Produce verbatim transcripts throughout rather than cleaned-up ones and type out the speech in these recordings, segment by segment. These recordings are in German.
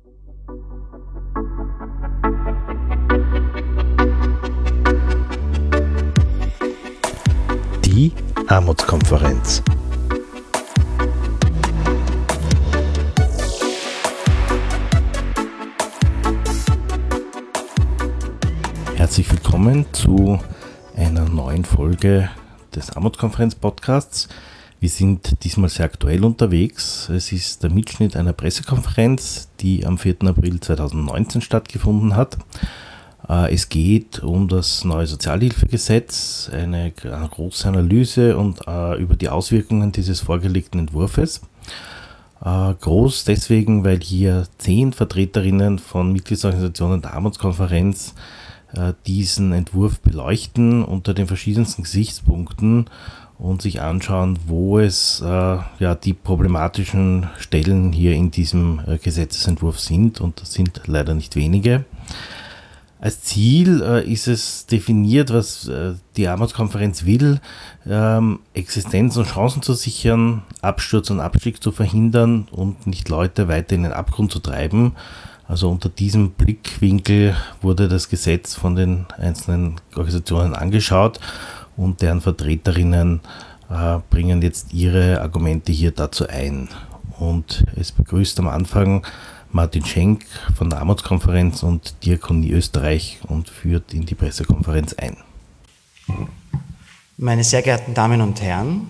Die Armutskonferenz. Herzlich willkommen zu einer neuen Folge des Armutskonferenz-Podcasts. Wir sind diesmal sehr aktuell unterwegs. Es ist der Mitschnitt einer Pressekonferenz, die am vierten April zweitausendneunzehn stattgefunden hat. Es geht um das neue Sozialhilfegesetz, eine große Analyse und äh, über die Auswirkungen dieses vorgelegten Entwurfs. Äh, groß deswegen, weil hier zehn Vertreterinnen von Mitgliedsorganisationen der Armutskonferenz äh, diesen Entwurf beleuchten unter den verschiedensten Gesichtspunkten und sich anschauen, wo es äh, ja, die problematischen Stellen hier in diesem äh, Gesetzesentwurf sind, und das sind leider nicht wenige. Als Ziel äh, ist es definiert, was äh, die Armutskonferenz will, ähm, Existenz und Chancen zu sichern, Absturz und Abstieg zu verhindern und nicht Leute weiter in den Abgrund zu treiben. Also unter diesem Blickwinkel wurde das Gesetz von den einzelnen Organisationen angeschaut und deren Vertreterinnen äh, bringen jetzt ihre Argumente hier dazu ein. Und es begrüßt am Anfang Martin Schenk von der Armutskonferenz und Diakonie Österreich und führt in die Pressekonferenz ein. Meine sehr geehrten Damen und Herren,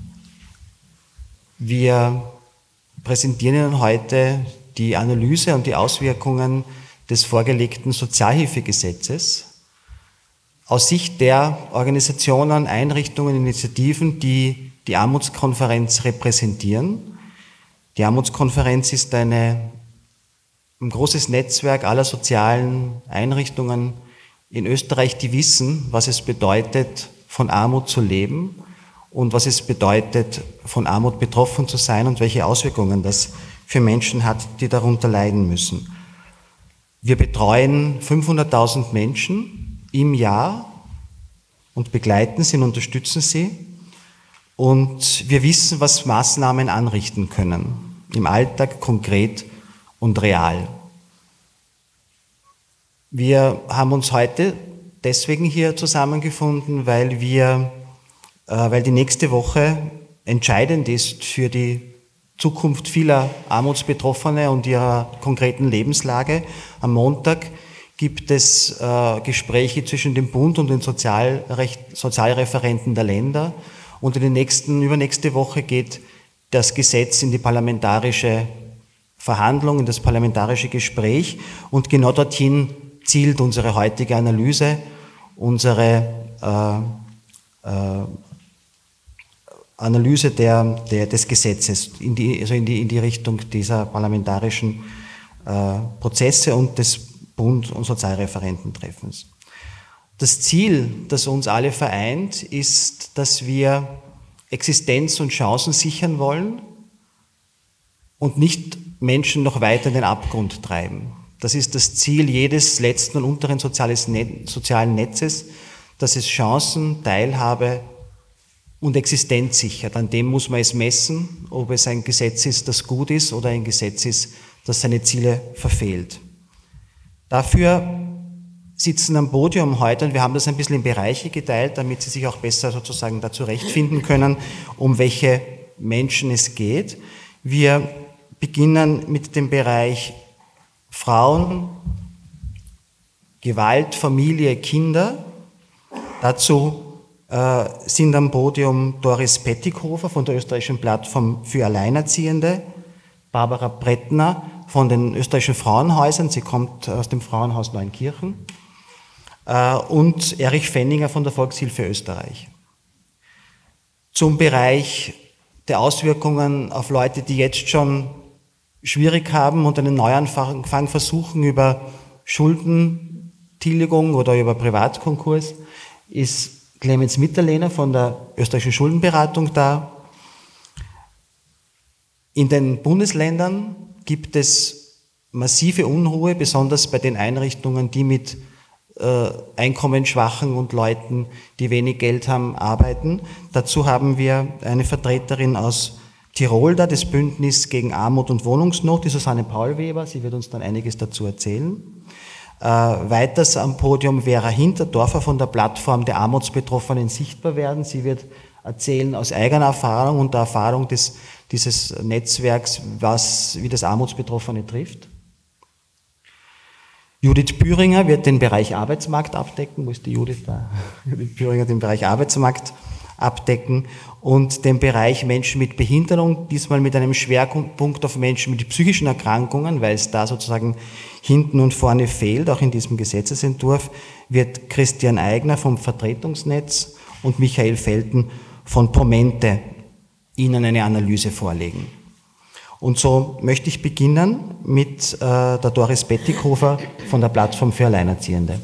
wir präsentieren Ihnen heute die Analyse und die Auswirkungen des vorgelegten Sozialhilfegesetzes aus Sicht der Organisationen, Einrichtungen, Initiativen, die die Armutskonferenz repräsentieren. Die Armutskonferenz ist eine ein großes Netzwerk aller sozialen Einrichtungen in Österreich, die wissen, was es bedeutet, von Armut zu leben und was es bedeutet, von Armut betroffen zu sein und welche Auswirkungen das für Menschen hat, die darunter leiden müssen. Wir betreuen fünfhunderttausend Menschen im Jahr und begleiten sie und unterstützen sie. Und wir wissen, was Maßnahmen anrichten können, im Alltag konkret und real. Wir haben uns heute deswegen hier zusammengefunden, weil wir, äh, weil die nächste Woche entscheidend ist für die Zukunft vieler Armutsbetroffene und ihrer konkreten Lebenslage. Am Montag gibt es äh, Gespräche zwischen dem Bund und den Sozialrecht, Sozialreferenten der Länder, und in der nächsten, übernächste Woche geht das Gesetz in die parlamentarische Verhandlung, in das parlamentarische Gespräch, und genau dorthin zielt unsere heutige Analyse, unsere äh, äh, Analyse der, der, des Gesetzes, in die, also in die, in die Richtung dieser parlamentarischen äh, Prozesse und des Bund- und Sozialreferententreffens. Das Ziel, das uns alle vereint, ist, dass wir Existenz und Chancen sichern wollen und nicht Menschen noch weiter in den Abgrund treiben. Das ist das Ziel jedes letzten und unteren sozialen Netzes, dass es Chancen, Teilhabe und Existenz sichert. An dem muss man es messen, ob es ein Gesetz ist, das gut ist, oder ein Gesetz ist, das seine Ziele verfehlt. Dafür sitzen am Podium heute, und wir haben das ein bisschen in Bereiche geteilt, damit Sie sich auch besser sozusagen da zurechtfinden können, um welche Menschen es geht. Wir beginnen mit dem Bereich Frauen, Gewalt, Familie, Kinder. Dazu äh, sind am Podium Doris Pettighofer von der österreichischen Plattform für Alleinerziehende, Barbara Brettner von den österreichischen Frauenhäusern, sie kommt aus dem Frauenhaus Neunkirchen, äh, und Erich Fenninger von der Volkshilfe Österreich. Zum Bereich der Auswirkungen auf Leute, die jetzt schon schwierig haben und einen Neuanfang versuchen über Schuldentilgung oder über Privatkonkurs, ist Clemens Mitterlehner von der österreichischen Schuldenberatung da. In den Bundesländern gibt es massive Unruhe, besonders bei den Einrichtungen, die mit äh, einkommensschwachen und Leuten, die wenig Geld haben, arbeiten. Dazu haben wir eine Vertreterin aus Tirolda, das Bündnis gegen Armut und Wohnungsnot, die Susanne Paulweber, sie wird uns dann einiges dazu erzählen. Äh, weiters am Podium Vera Hinterdorfer von der Plattform der Armutsbetroffenen sichtbar werden. Sie wird erzählen aus eigener Erfahrung und der Erfahrung des, dieses Netzwerks, was, wie das Armutsbetroffene trifft. Judith Bühringer wird den Bereich Arbeitsmarkt abdecken. Wo ist die Judith da? Judith Bühringer den Bereich Arbeitsmarkt abdecken und den Bereich Menschen mit Behinderung, diesmal mit einem Schwerpunkt auf Menschen mit psychischen Erkrankungen, weil es da sozusagen hinten und vorne fehlt, auch in diesem Gesetzesentwurf, wird Christian Eigner vom Vertretungsnetz und Michael Felten von Promente Ihnen eine Analyse vorlegen. Und so möchte ich beginnen mit äh, der Doris Bettighofer von der Plattform für Alleinerziehende.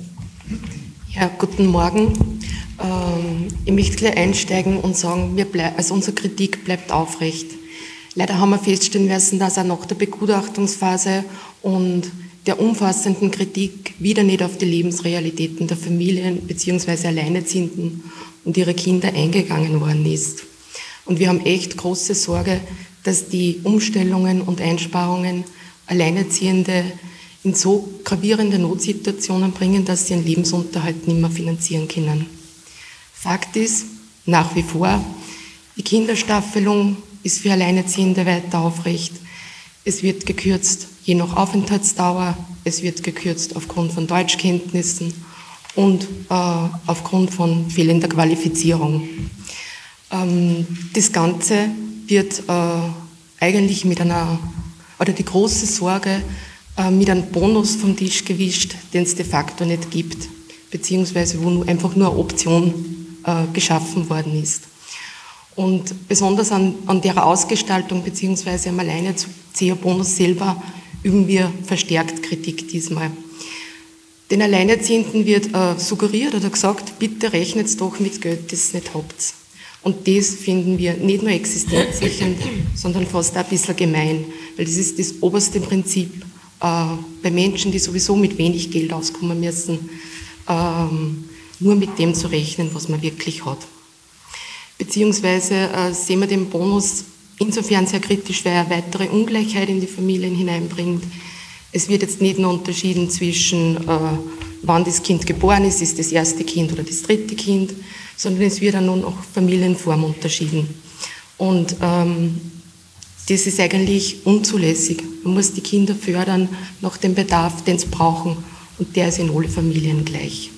Ja, guten Morgen. Ähm, ich möchte gleich einsteigen und sagen, wir bleib, also unsere Kritik bleibt aufrecht. Leider haben wir feststellen müssen, dass auch nach der Begutachtungsphase und der umfassenden Kritik wieder nicht auf die Lebensrealitäten der Familien bzw. Alleinerziehenden und ihre Kinder eingegangen worden ist. Und wir haben echt große Sorge, dass die Umstellungen und Einsparungen Alleinerziehende in so gravierende Notsituationen bringen, dass sie ihren Lebensunterhalt nicht mehr finanzieren können. Fakt ist, nach wie vor, die Kinderstaffelung ist für Alleinerziehende weiter aufrecht. Es wird gekürzt je nach Aufenthaltsdauer, es wird gekürzt aufgrund von Deutschkenntnissen und äh, aufgrund von fehlender Qualifizierung. Ähm, das Ganze wird äh, eigentlich mit einer, oder die große Sorge, äh, mit einem Bonus vom Tisch gewischt, den es de facto nicht gibt, beziehungsweise wo nur, einfach nur eine Option äh, geschaffen worden ist. Und besonders an, an der Ausgestaltung beziehungsweise am Alleinerzieherbonus selber üben wir verstärkt Kritik diesmal. Den Alleinerziehenden wird äh, suggeriert oder gesagt, bitte rechnet doch mit Geld, das ihr nicht habt. Und das finden wir nicht nur existenzsichernd, sondern fast auch ein bisschen gemein, weil das ist das oberste Prinzip äh, bei Menschen, die sowieso mit wenig Geld auskommen müssen, ähm, nur mit dem zu rechnen, was man wirklich hat. Beziehungsweise äh, sehen wir den Bonus insofern sehr kritisch, weil er weitere Ungleichheit in die Familien hineinbringt. Es wird jetzt nicht nur unterschieden zwischen, äh, wann das Kind geboren ist, ist das erste Kind oder das dritte Kind, sondern es wird auch nur noch Familienform unterschieden. Und ähm, das ist eigentlich unzulässig. Man muss die Kinder fördern nach dem Bedarf, den sie brauchen, und der ist in alle Familien gleich.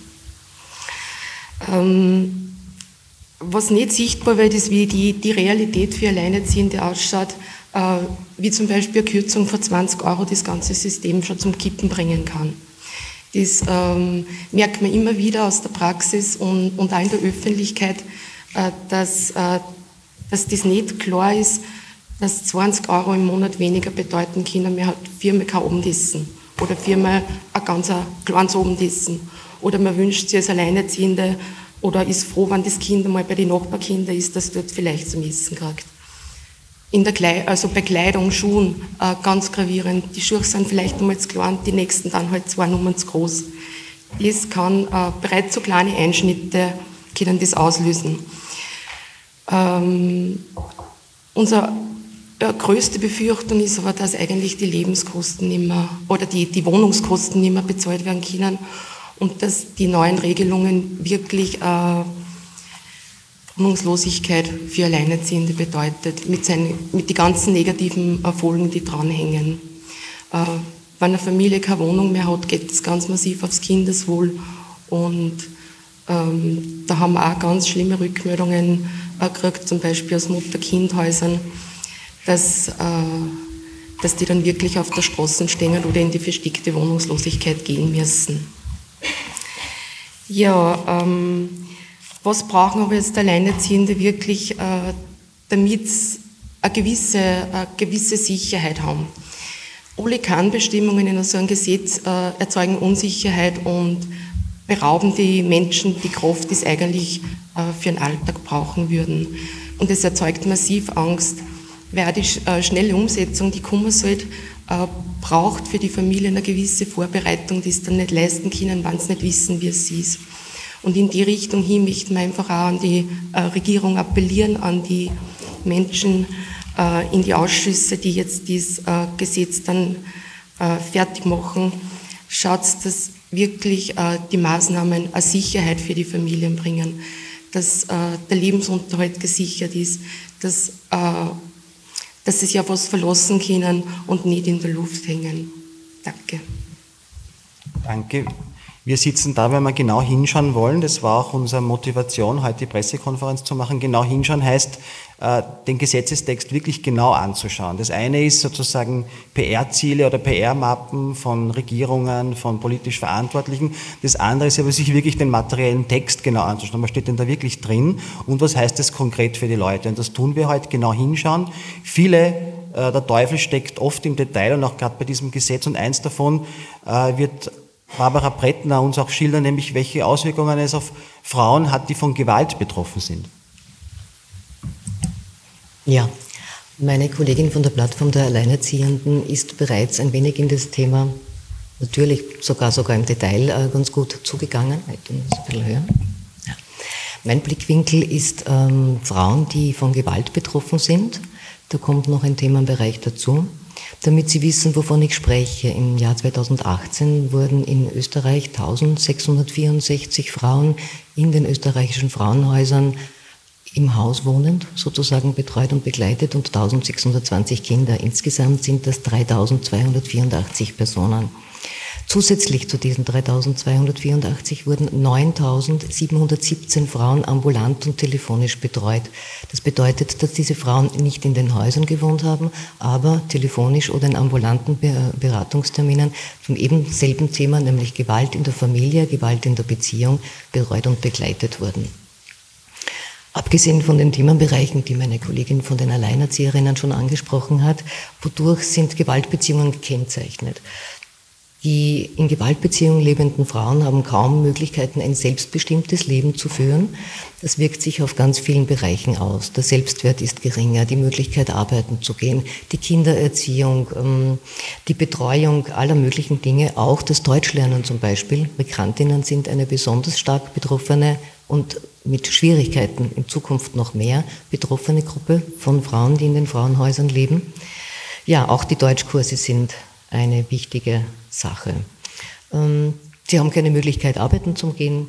Ähm, was nicht sichtbar wird, ist, wie die, die Realität für Alleinerziehende ausschaut, äh, wie zum Beispiel eine Kürzung von zwanzig Euro das ganze System schon zum Kippen bringen kann. Das ähm, merkt man immer wieder aus der Praxis und, und auch in der Öffentlichkeit, äh, dass, äh, dass das nicht klar ist, dass zwanzig Euro im Monat weniger bedeuten können. Man hat viermal kein Abendessen oder viermal ein ganz ein kleines Abendessen. Oder man wünscht sich als Alleinerziehende oder ist froh, wenn das Kind einmal bei den Nachbarkindern ist, dass dort vielleicht zum Essen kriegt. In der Kleid- also bei Kleidung, Schuhen, äh, ganz gravierend. Die Schuhe sind vielleicht einmal zu klein, die nächsten dann halt zwei Nummern zu groß. Das kann, äh, bereits so kleine Einschnitte können das auslösen. Ähm, unsere äh, größte Befürchtung ist aber, dass eigentlich die Lebenskosten nicht mehr, oder die, die Wohnungskosten nicht mehr bezahlt werden können und dass die neuen Regelungen wirklich äh, Wohnungslosigkeit für Alleinerziehende bedeutet, mit, seinen, mit den ganzen negativen Folgen, die dranhängen. Äh, wenn eine Familie keine Wohnung mehr hat, geht das ganz massiv aufs Kindeswohl und ähm, da haben wir auch ganz schlimme Rückmeldungen äh, gekriegt, zum Beispiel aus Mutter-Kind-Häusern, dass, äh, dass die dann wirklich auf der Straße stehen oder in die versteckte Wohnungslosigkeit gehen müssen. Ja, ähm, was brauchen aber jetzt Alleinerziehende wirklich, äh, damit sie eine gewisse, eine gewisse Sicherheit haben? Alle Kannbestimmungen in so einem Gesetz äh, erzeugen Unsicherheit und berauben die Menschen die Kraft, die sie eigentlich äh, für den Alltag brauchen würden. Und es erzeugt massiv Angst, weil auch die äh, schnelle Umsetzung, die kommen sollte, äh, braucht für die Familie eine gewisse Vorbereitung, die sie dann nicht leisten können, wenn sie nicht wissen, wie es ist. Und in die Richtung hin möchten wir einfach auch an die äh, Regierung appellieren, an die Menschen, äh, in die Ausschüsse, die jetzt dieses äh, Gesetz dann äh, fertig machen, schaut, dass wirklich äh, die Maßnahmen eine Sicherheit für die Familien bringen, dass äh, der Lebensunterhalt gesichert ist, dass, äh, dass sie sich auf was verlassen können und nicht in der Luft hängen. Danke. Danke. Wir sitzen da, weil wir genau hinschauen wollen. Das war auch unsere Motivation, heute die Pressekonferenz zu machen. Genau hinschauen heißt, den Gesetzestext wirklich genau anzuschauen. Das eine ist sozusagen P R-Ziele oder P R-Mappen von Regierungen, von politisch Verantwortlichen. Das andere ist aber, sich wirklich den materiellen Text genau anzuschauen. Was steht denn da wirklich drin und was heißt das konkret für die Leute? Und das tun wir heute, genau hinschauen. Viele, der Teufel steckt oft im Detail und auch gerade bei diesem Gesetz, und eins davon wird Barbara Brettner uns auch schildern, nämlich welche Auswirkungen es auf Frauen hat, die von Gewalt betroffen sind. Ja, meine Kollegin von der Plattform der Alleinerziehenden ist bereits ein wenig in das Thema, natürlich sogar sogar im Detail ganz gut zugegangen. Ich muss ein bisschen hören. Ja. Mein Blickwinkel ist ähm, Frauen, die von Gewalt betroffen sind. Da kommt noch ein Themenbereich dazu. Damit Sie wissen, wovon ich spreche, im Jahr zweitausendachtzehn wurden in Österreich eintausendsechshundertvierundsechzig Frauen in den österreichischen Frauenhäusern im Haus wohnend sozusagen betreut und begleitet und eintausendsechshundertzwanzig Kinder. Insgesamt sind das dreitausendzweihundertvierundachtzig Personen. Zusätzlich zu diesen dreitausendzweihundertvierundachtzig wurden neuntausendsiebenhundertsiebzehn Frauen ambulant und telefonisch betreut. Das bedeutet, dass diese Frauen nicht in den Häusern gewohnt haben, aber telefonisch oder in ambulanten Beratungsterminen zum eben selben Thema, nämlich Gewalt in der Familie, Gewalt in der Beziehung, betreut und begleitet wurden. Abgesehen von den Themenbereichen, die meine Kollegin von den Alleinerzieherinnen schon angesprochen hat, wodurch sind Gewaltbeziehungen gekennzeichnet? Die in Gewaltbeziehungen lebenden Frauen haben kaum Möglichkeiten, ein selbstbestimmtes Leben zu führen. Das wirkt sich auf ganz vielen Bereichen aus. Der Selbstwert ist geringer, die Möglichkeit, arbeiten zu gehen, die Kindererziehung, die Betreuung aller möglichen Dinge, auch das Deutschlernen zum Beispiel. Migrantinnen sind eine besonders stark betroffene und mit Schwierigkeiten in Zukunft noch mehr betroffene Gruppe von Frauen, die in den Frauenhäusern leben. Ja, auch die Deutschkurse sind eine wichtige Sache. Sie haben keine Möglichkeit, arbeiten zu gehen.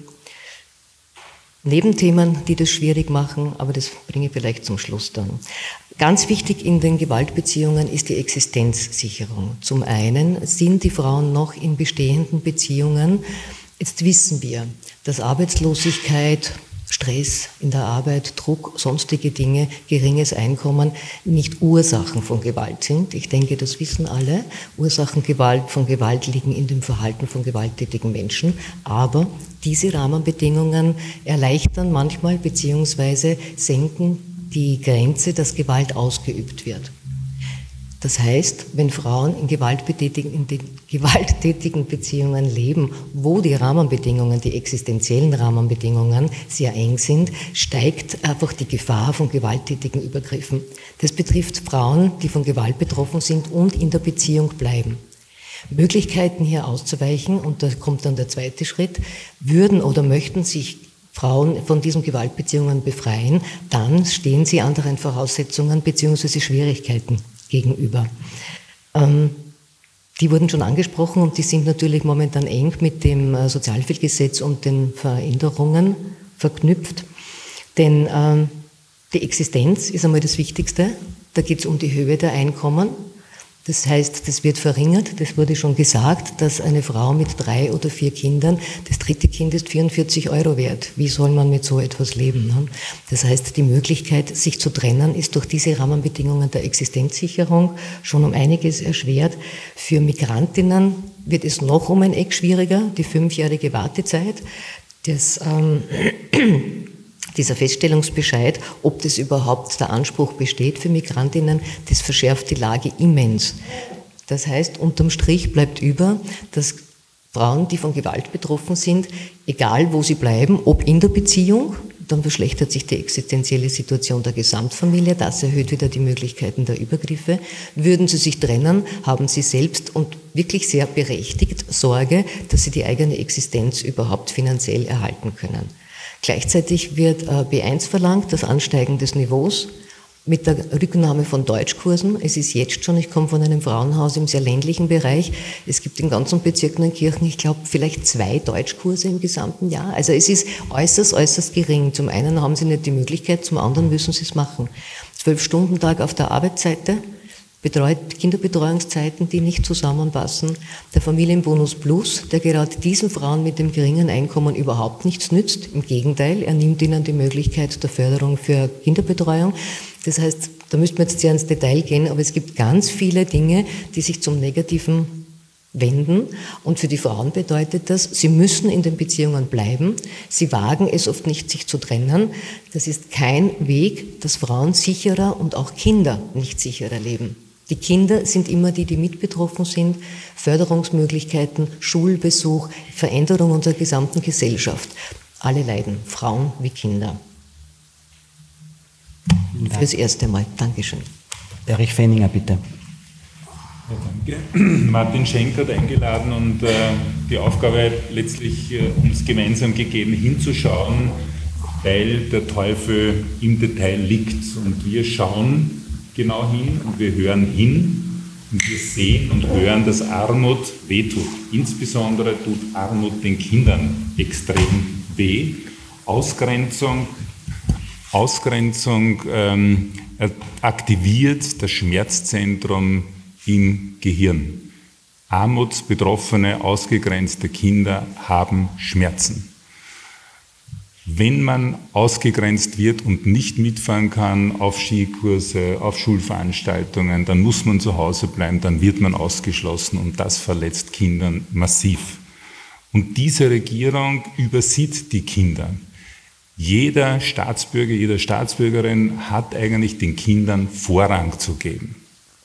Nebenthemen, die das schwierig machen, aber das bringe ich vielleicht zum Schluss dann. Ganz wichtig in den Gewaltbeziehungen ist die Existenzsicherung. Zum einen sind die Frauen noch in bestehenden Beziehungen. Jetzt wissen wir, dass Arbeitslosigkeit, Stress in der Arbeit, Druck, sonstige Dinge, geringes Einkommen nicht Ursachen von Gewalt sind. Ich denke, das wissen alle. Ursachen Gewalt, von Gewalt liegen in dem Verhalten von gewalttätigen Menschen. Aber diese Rahmenbedingungen erleichtern manchmal bzw. senken die Grenze, dass Gewalt ausgeübt wird. Das heißt, wenn Frauen in gewalttätigen, in den gewalttätigen Beziehungen leben, wo die Rahmenbedingungen, die existenziellen Rahmenbedingungen sehr eng sind, steigt einfach die Gefahr von gewalttätigen Übergriffen. Das betrifft Frauen, die von Gewalt betroffen sind und in der Beziehung bleiben. Möglichkeiten hier auszuweichen, und da kommt dann der zweite Schritt, würden oder möchten sich Frauen von diesen Gewaltbeziehungen befreien, dann stehen sie anderen Voraussetzungen bzw. Schwierigkeiten gegenüber. Ähm, die wurden schon angesprochen und die sind natürlich momentan eng mit dem Sozialhilfegesetz und den Veränderungen verknüpft. Denn ähm, die Existenz ist einmal das Wichtigste. Da geht es um die Höhe der Einkommen. Das heißt, das wird verringert. Das wurde schon gesagt, dass eine Frau mit drei oder vier Kindern, das dritte Kind ist vierundvierzig Euro wert. Wie soll man mit so etwas leben? Ne? Das heißt, die Möglichkeit, sich zu trennen, ist durch diese Rahmenbedingungen der Existenzsicherung schon um einiges erschwert. Für Migrantinnen wird es noch um ein Eck schwieriger, die fünfjährige Wartezeit. Das ähm, Dieser Feststellungsbescheid, ob das überhaupt der Anspruch besteht für Migrantinnen, das verschärft die Lage immens. Das heißt, unterm Strich bleibt über, dass Frauen, die von Gewalt betroffen sind, egal wo sie bleiben, ob in der Beziehung, dann verschlechtert sich die existenzielle Situation der Gesamtfamilie, das erhöht wieder die Möglichkeiten der Übergriffe. Würden sie sich trennen, haben sie selbst und wirklich sehr berechtigt Sorge, dass sie die eigene Existenz überhaupt finanziell erhalten können. Gleichzeitig wird B eins verlangt, das Ansteigen des Niveaus, mit der Rücknahme von Deutschkursen. Es ist jetzt schon, ich komme von einem Frauenhaus im sehr ländlichen Bereich, es gibt in ganzen Bezirken und Kirchen, ich glaube, vielleicht zwei Deutschkurse im gesamten Jahr. Also es ist äußerst, äußerst gering. Zum einen haben sie nicht die Möglichkeit, zum anderen müssen sie es machen. Zwölf-Stunden-Tag auf der Arbeitsseite, betreut Kinderbetreuungszeiten, die nicht zusammenpassen. Der Familienbonus Plus, der gerade diesen Frauen mit dem geringen Einkommen überhaupt nichts nützt. Im Gegenteil, er nimmt ihnen die Möglichkeit der Förderung für Kinderbetreuung. Das heißt, da müsste man jetzt sehr ins Detail gehen, aber es gibt ganz viele Dinge, die sich zum Negativen wenden. Und für die Frauen bedeutet das, sie müssen in den Beziehungen bleiben. Sie wagen es oft nicht, sich zu trennen. Das ist kein Weg, dass Frauen sicherer und auch Kinder nicht sicherer leben. Die Kinder sind immer die, die mit betroffen sind. Förderungsmöglichkeiten, Schulbesuch, Veränderung unserer gesamten Gesellschaft. Alle leiden, Frauen wie Kinder. Fürs erste Mal. Dankeschön. Erich Fenninger, bitte. Ja, danke. Martin Schenk hat eingeladen und äh, die Aufgabe letztlich äh, uns gemeinsam gegeben, hinzuschauen, weil der Teufel im Detail liegt. Und wir schauen genau hin und wir hören hin und wir sehen und hören, dass Armut wehtut. Insbesondere tut Armut den Kindern extrem weh. Ausgrenzung, Ausgrenzung ähm, aktiviert das Schmerzzentrum im Gehirn. Armutsbetroffene, ausgegrenzte Kinder haben Schmerzen. Wenn man ausgegrenzt wird und nicht mitfahren kann auf Skikurse, auf Schulveranstaltungen, dann muss man zu Hause bleiben, dann wird man ausgeschlossen und das verletzt Kindern massiv. Und diese Regierung übersieht die Kinder. Jeder Staatsbürger, jede Staatsbürgerin hat eigentlich den Kindern Vorrang zu geben.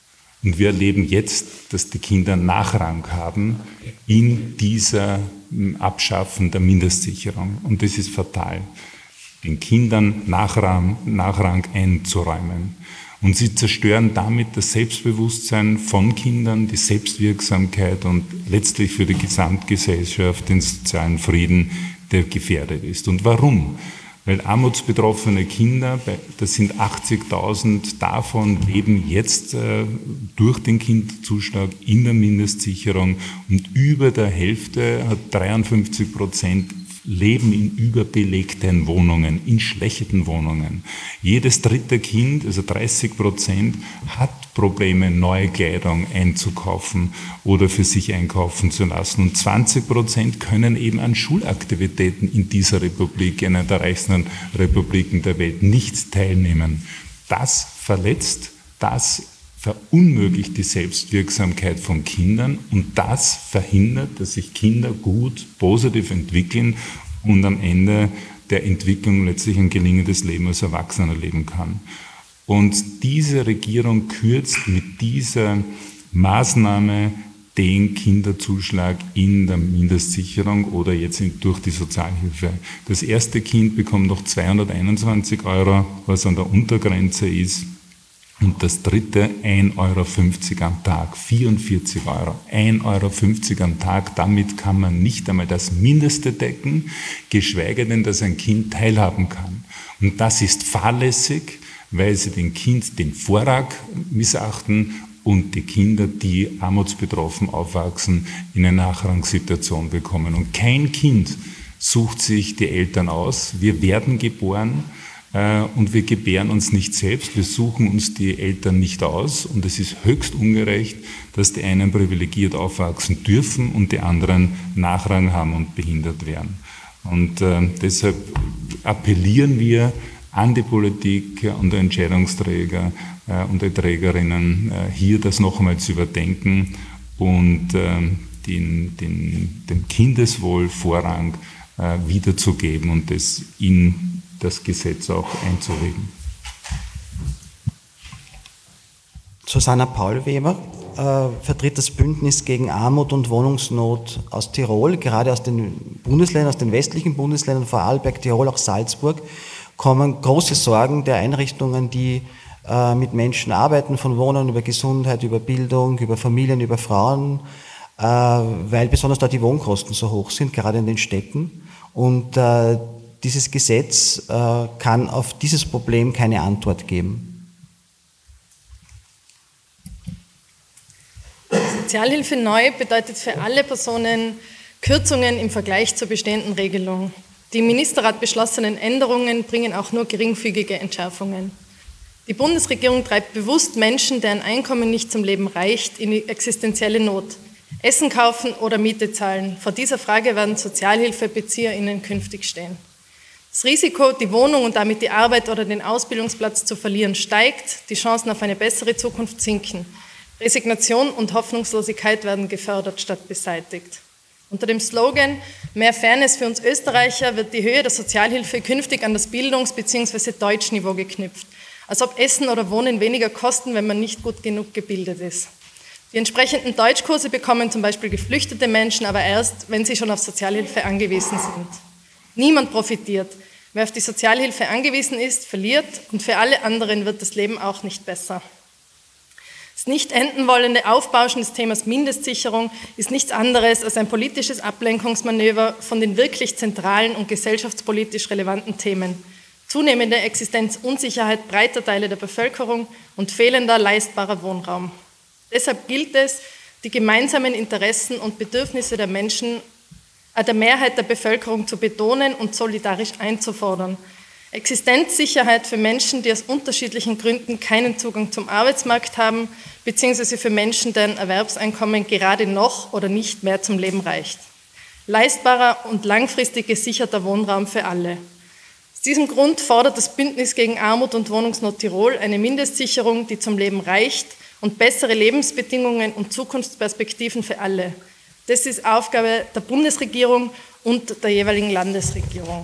Und wir erleben jetzt, dass die Kinder Nachrang haben in dieser Abschaffen der Mindestsicherung. Und das ist fatal, den Kindern Nachrang, Nachrang einzuräumen. Und sie zerstören damit das Selbstbewusstsein von Kindern, die Selbstwirksamkeit und letztlich für die Gesamtgesellschaft den sozialen Frieden, der gefährdet ist. Und warum? Weil armutsbetroffene Kinder, das sind achtzigtausend davon, leben jetzt äh, durch den Kinderzuschlag in der Mindestsicherung und über der Hälfte, hat dreiundfünfzig Prozent, leben in überbelegten Wohnungen, in schlechten Wohnungen. Jedes dritte Kind, also dreißig Prozent, hat Probleme, neue Kleidung einzukaufen oder für sich einkaufen zu lassen. Und zwanzig Prozent können eben an Schulaktivitäten in dieser Republik, einer der reichsten Republiken der Welt, nicht teilnehmen. Das verletzt, das verunmöglicht die Selbstwirksamkeit von Kindern und das verhindert, dass sich Kinder gut, positiv entwickeln und am Ende der Entwicklung letztlich ein gelingendes Leben als Erwachsener leben kann. Und diese Regierung kürzt mit dieser Maßnahme den Kinderzuschlag in der Mindestsicherung oder jetzt durch die Sozialhilfe. Das erste Kind bekommt noch zweihunderteinundzwanzig Euro, was an der Untergrenze ist. Und das dritte, ein Euro fünfzig am Tag, vierundvierzig Euro, ein Euro fünfzig am Tag, damit kann man nicht einmal das Mindeste decken, geschweige denn, dass ein Kind teilhaben kann. Und das ist fahrlässig, weil sie dem Kind den Vorrang missachten und die Kinder, die armutsbetroffen aufwachsen, in eine Nachrangssituation bekommen. Und kein Kind sucht sich die Eltern aus. Wir werden geboren. Und wir gebären uns nicht selbst, wir suchen uns die Eltern nicht aus und es ist höchst ungerecht, dass die einen privilegiert aufwachsen dürfen und die anderen Nachrang haben und behindert werden. Und äh, deshalb appellieren wir an die Politik und die Entscheidungsträger äh, und die Trägerinnen, äh, hier das noch einmal zu überdenken und äh, den, den, dem Kindeswohl Vorrang äh, wiederzugeben und das in das Gesetz auch einzulegen. Susanna Paulweber äh, vertritt das Bündnis gegen Armut und Wohnungsnot aus Tirol, gerade aus den Bundesländern, aus den westlichen Bundesländern, Vorarlberg, Tirol, auch Salzburg, kommen große Sorgen der Einrichtungen, die äh, mit Menschen arbeiten, von Wohnen über Gesundheit, über Bildung, über Familien, über Frauen, äh, weil besonders dort die Wohnkosten so hoch sind, gerade in den Städten. Und äh, dieses Gesetz äh, kann auf dieses Problem keine Antwort geben. Sozialhilfe neu bedeutet für alle Personen Kürzungen im Vergleich zur bestehenden Regelung. Die im Ministerrat beschlossenen Änderungen bringen auch nur geringfügige Entschärfungen. Die Bundesregierung treibt bewusst Menschen, deren Einkommen nicht zum Leben reicht, in die existenzielle Not. Essen kaufen oder Miete zahlen. Vor dieser Frage werden SozialhilfebezieherInnen künftig stehen. Das Risiko, die Wohnung und damit die Arbeit oder den Ausbildungsplatz zu verlieren, steigt, die Chancen auf eine bessere Zukunft sinken. Resignation und Hoffnungslosigkeit werden gefördert statt beseitigt. Unter dem Slogan „Mehr Fairness für uns Österreicher“ wird die Höhe der Sozialhilfe künftig an das Bildungs- bzw. Deutschniveau geknüpft. Als ob Essen oder Wohnen weniger kosten, wenn man nicht gut genug gebildet ist. Die entsprechenden Deutschkurse bekommen zum Beispiel geflüchtete Menschen aber erst, wenn sie schon auf Sozialhilfe angewiesen sind. Niemand profitiert. Wer auf die Sozialhilfe angewiesen ist, verliert und für alle anderen wird das Leben auch nicht besser. Das nicht enden wollende Aufbauschen des Themas Mindestsicherung ist nichts anderes als ein politisches Ablenkungsmanöver von den wirklich zentralen und gesellschaftspolitisch relevanten Themen. Zunehmende Existenzunsicherheit breiter Teile der Bevölkerung und fehlender leistbarer Wohnraum. Deshalb gilt es, die gemeinsamen Interessen und Bedürfnisse der Menschen, äh, der Mehrheit der Bevölkerung zu betonen und solidarisch einzufordern. Existenzsicherheit für Menschen, die aus unterschiedlichen Gründen keinen Zugang zum Arbeitsmarkt haben, beziehungsweise für Menschen, deren Erwerbseinkommen gerade noch oder nicht mehr zum Leben reicht. Leistbarer und langfristig gesicherter Wohnraum für alle. Aus diesem Grund fordert das Bündnis gegen Armut und Wohnungsnot Tirol eine Mindestsicherung, die zum Leben reicht und bessere Lebensbedingungen und Zukunftsperspektiven für alle. Das ist Aufgabe der Bundesregierung und der jeweiligen Landesregierung.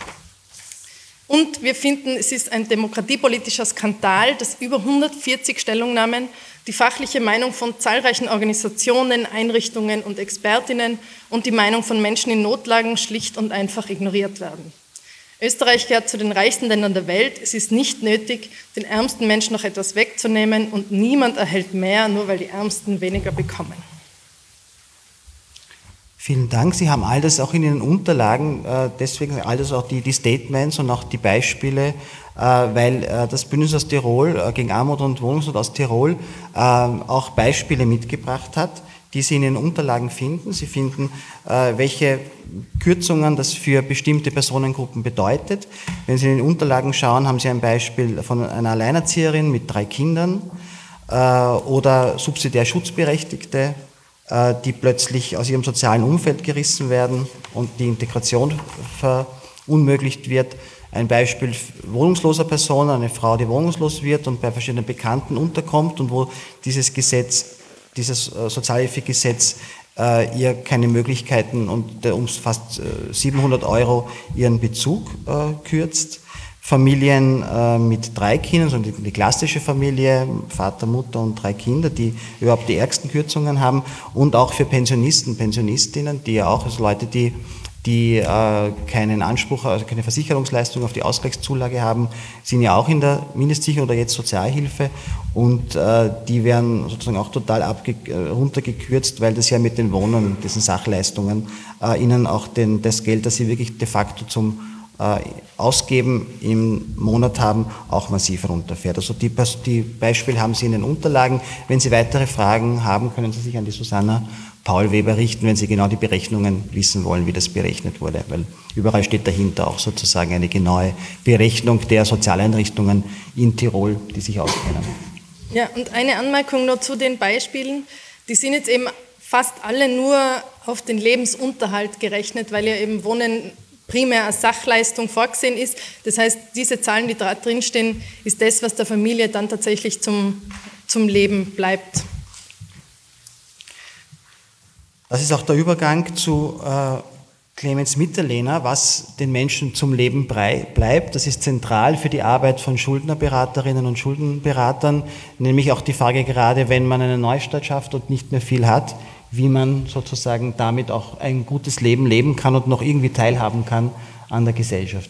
Und wir finden, es ist ein demokratiepolitischer Skandal, dass über hundertvierzig Stellungnahmen, die fachliche Meinung von zahlreichen Organisationen, Einrichtungen und Expertinnen und die Meinung von Menschen in Notlagen schlicht und einfach ignoriert werden. Österreich gehört zu den reichsten Ländern der Welt. Es ist nicht nötig, den ärmsten Menschen noch etwas wegzunehmen und niemand erhält mehr, nur weil die Ärmsten weniger bekommen. Vielen Dank. Sie haben all das auch in Ihren Unterlagen, deswegen all das auch die, die Statements und auch die Beispiele, weil das Bündnis aus Tirol gegen Armut und Wohnungsnot aus Tirol auch Beispiele mitgebracht hat, die Sie in den Unterlagen finden. Sie finden, welche Kürzungen das für bestimmte Personengruppen bedeutet. Wenn Sie in den Unterlagen schauen, haben Sie ein Beispiel von einer Alleinerzieherin mit drei Kindern oder subsidiär Schutzberechtigte, die plötzlich aus ihrem sozialen Umfeld gerissen werden und die Integration verunmöglicht wird. Ein Beispiel wohnungsloser Personen, eine Frau, die wohnungslos wird und bei verschiedenen Bekannten unterkommt und wo dieses Gesetz, dieses Sozialhilfegesetz äh, ihr keine Möglichkeiten und äh, um fast äh, siebenhundert Euro ihren Bezug äh, kürzt. Familien äh, mit drei Kindern, also die, die klassische Familie, Vater, Mutter und drei Kinder, die überhaupt die ärgsten Kürzungen haben, und auch für Pensionisten, Pensionistinnen, die ja auch, also Leute, die, die äh, keinen Anspruch, also keine Versicherungsleistung auf die Ausgleichszulage haben, sind ja auch in der Mindestsicherung oder jetzt Sozialhilfe, und äh, die werden sozusagen auch total abge runtergekürzt, weil das ja mit den Wohnen, diesen Sachleistungen, äh, ihnen auch den, das Geld, das sie wirklich de facto zum Ausgeben im Monat haben, auch massiv runterfährt. Also die, die Beispiele haben Sie in den Unterlagen. Wenn Sie weitere Fragen haben, können Sie sich an die Susanna Paul-Weber richten, wenn Sie genau die Berechnungen wissen wollen, wie das berechnet wurde, weil überall steht dahinter auch sozusagen eine genaue Berechnung der Sozialeinrichtungen in Tirol, die sich auskennen. Ja, und eine Anmerkung noch zu den Beispielen. Die sind jetzt eben fast alle nur auf den Lebensunterhalt gerechnet, weil ja eben Wohnen primär als Sachleistung vorgesehen ist. Das heißt, diese Zahlen, die da drinstehen, ist das, was der Familie dann tatsächlich zum, zum Leben bleibt. Das ist auch der Übergang zu äh, Clemens Mitterlehner, was den Menschen zum Leben brei- bleibt. Das ist zentral für die Arbeit von Schuldnerberaterinnen und Schuldenberatern, nämlich auch die Frage, gerade wenn man eine Neustart schafft und nicht mehr viel hat, wie man sozusagen damit auch ein gutes Leben leben kann und noch irgendwie teilhaben kann an der Gesellschaft.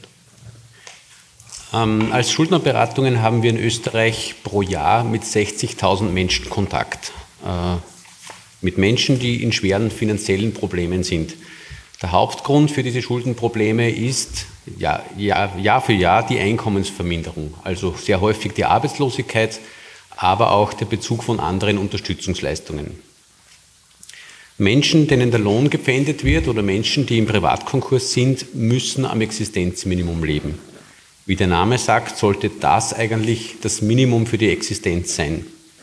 Ähm, als Schuldnerberatungen haben wir in Österreich pro Jahr mit sechzigtausend Menschen Kontakt. Äh, mit Menschen, die in schweren finanziellen Problemen sind. Der Hauptgrund für diese Schuldenprobleme ist ja, Jahr, Jahr für Jahr die Einkommensverminderung, also sehr häufig die Arbeitslosigkeit, aber auch der Bezug von anderen Unterstützungsleistungen. Menschen, denen der Lohn gepfändet wird oder Menschen, die im Privatkonkurs sind, müssen am Existenzminimum leben. Wie der Name sagt, sollte das eigentlich das Minimum für die Existenz sein.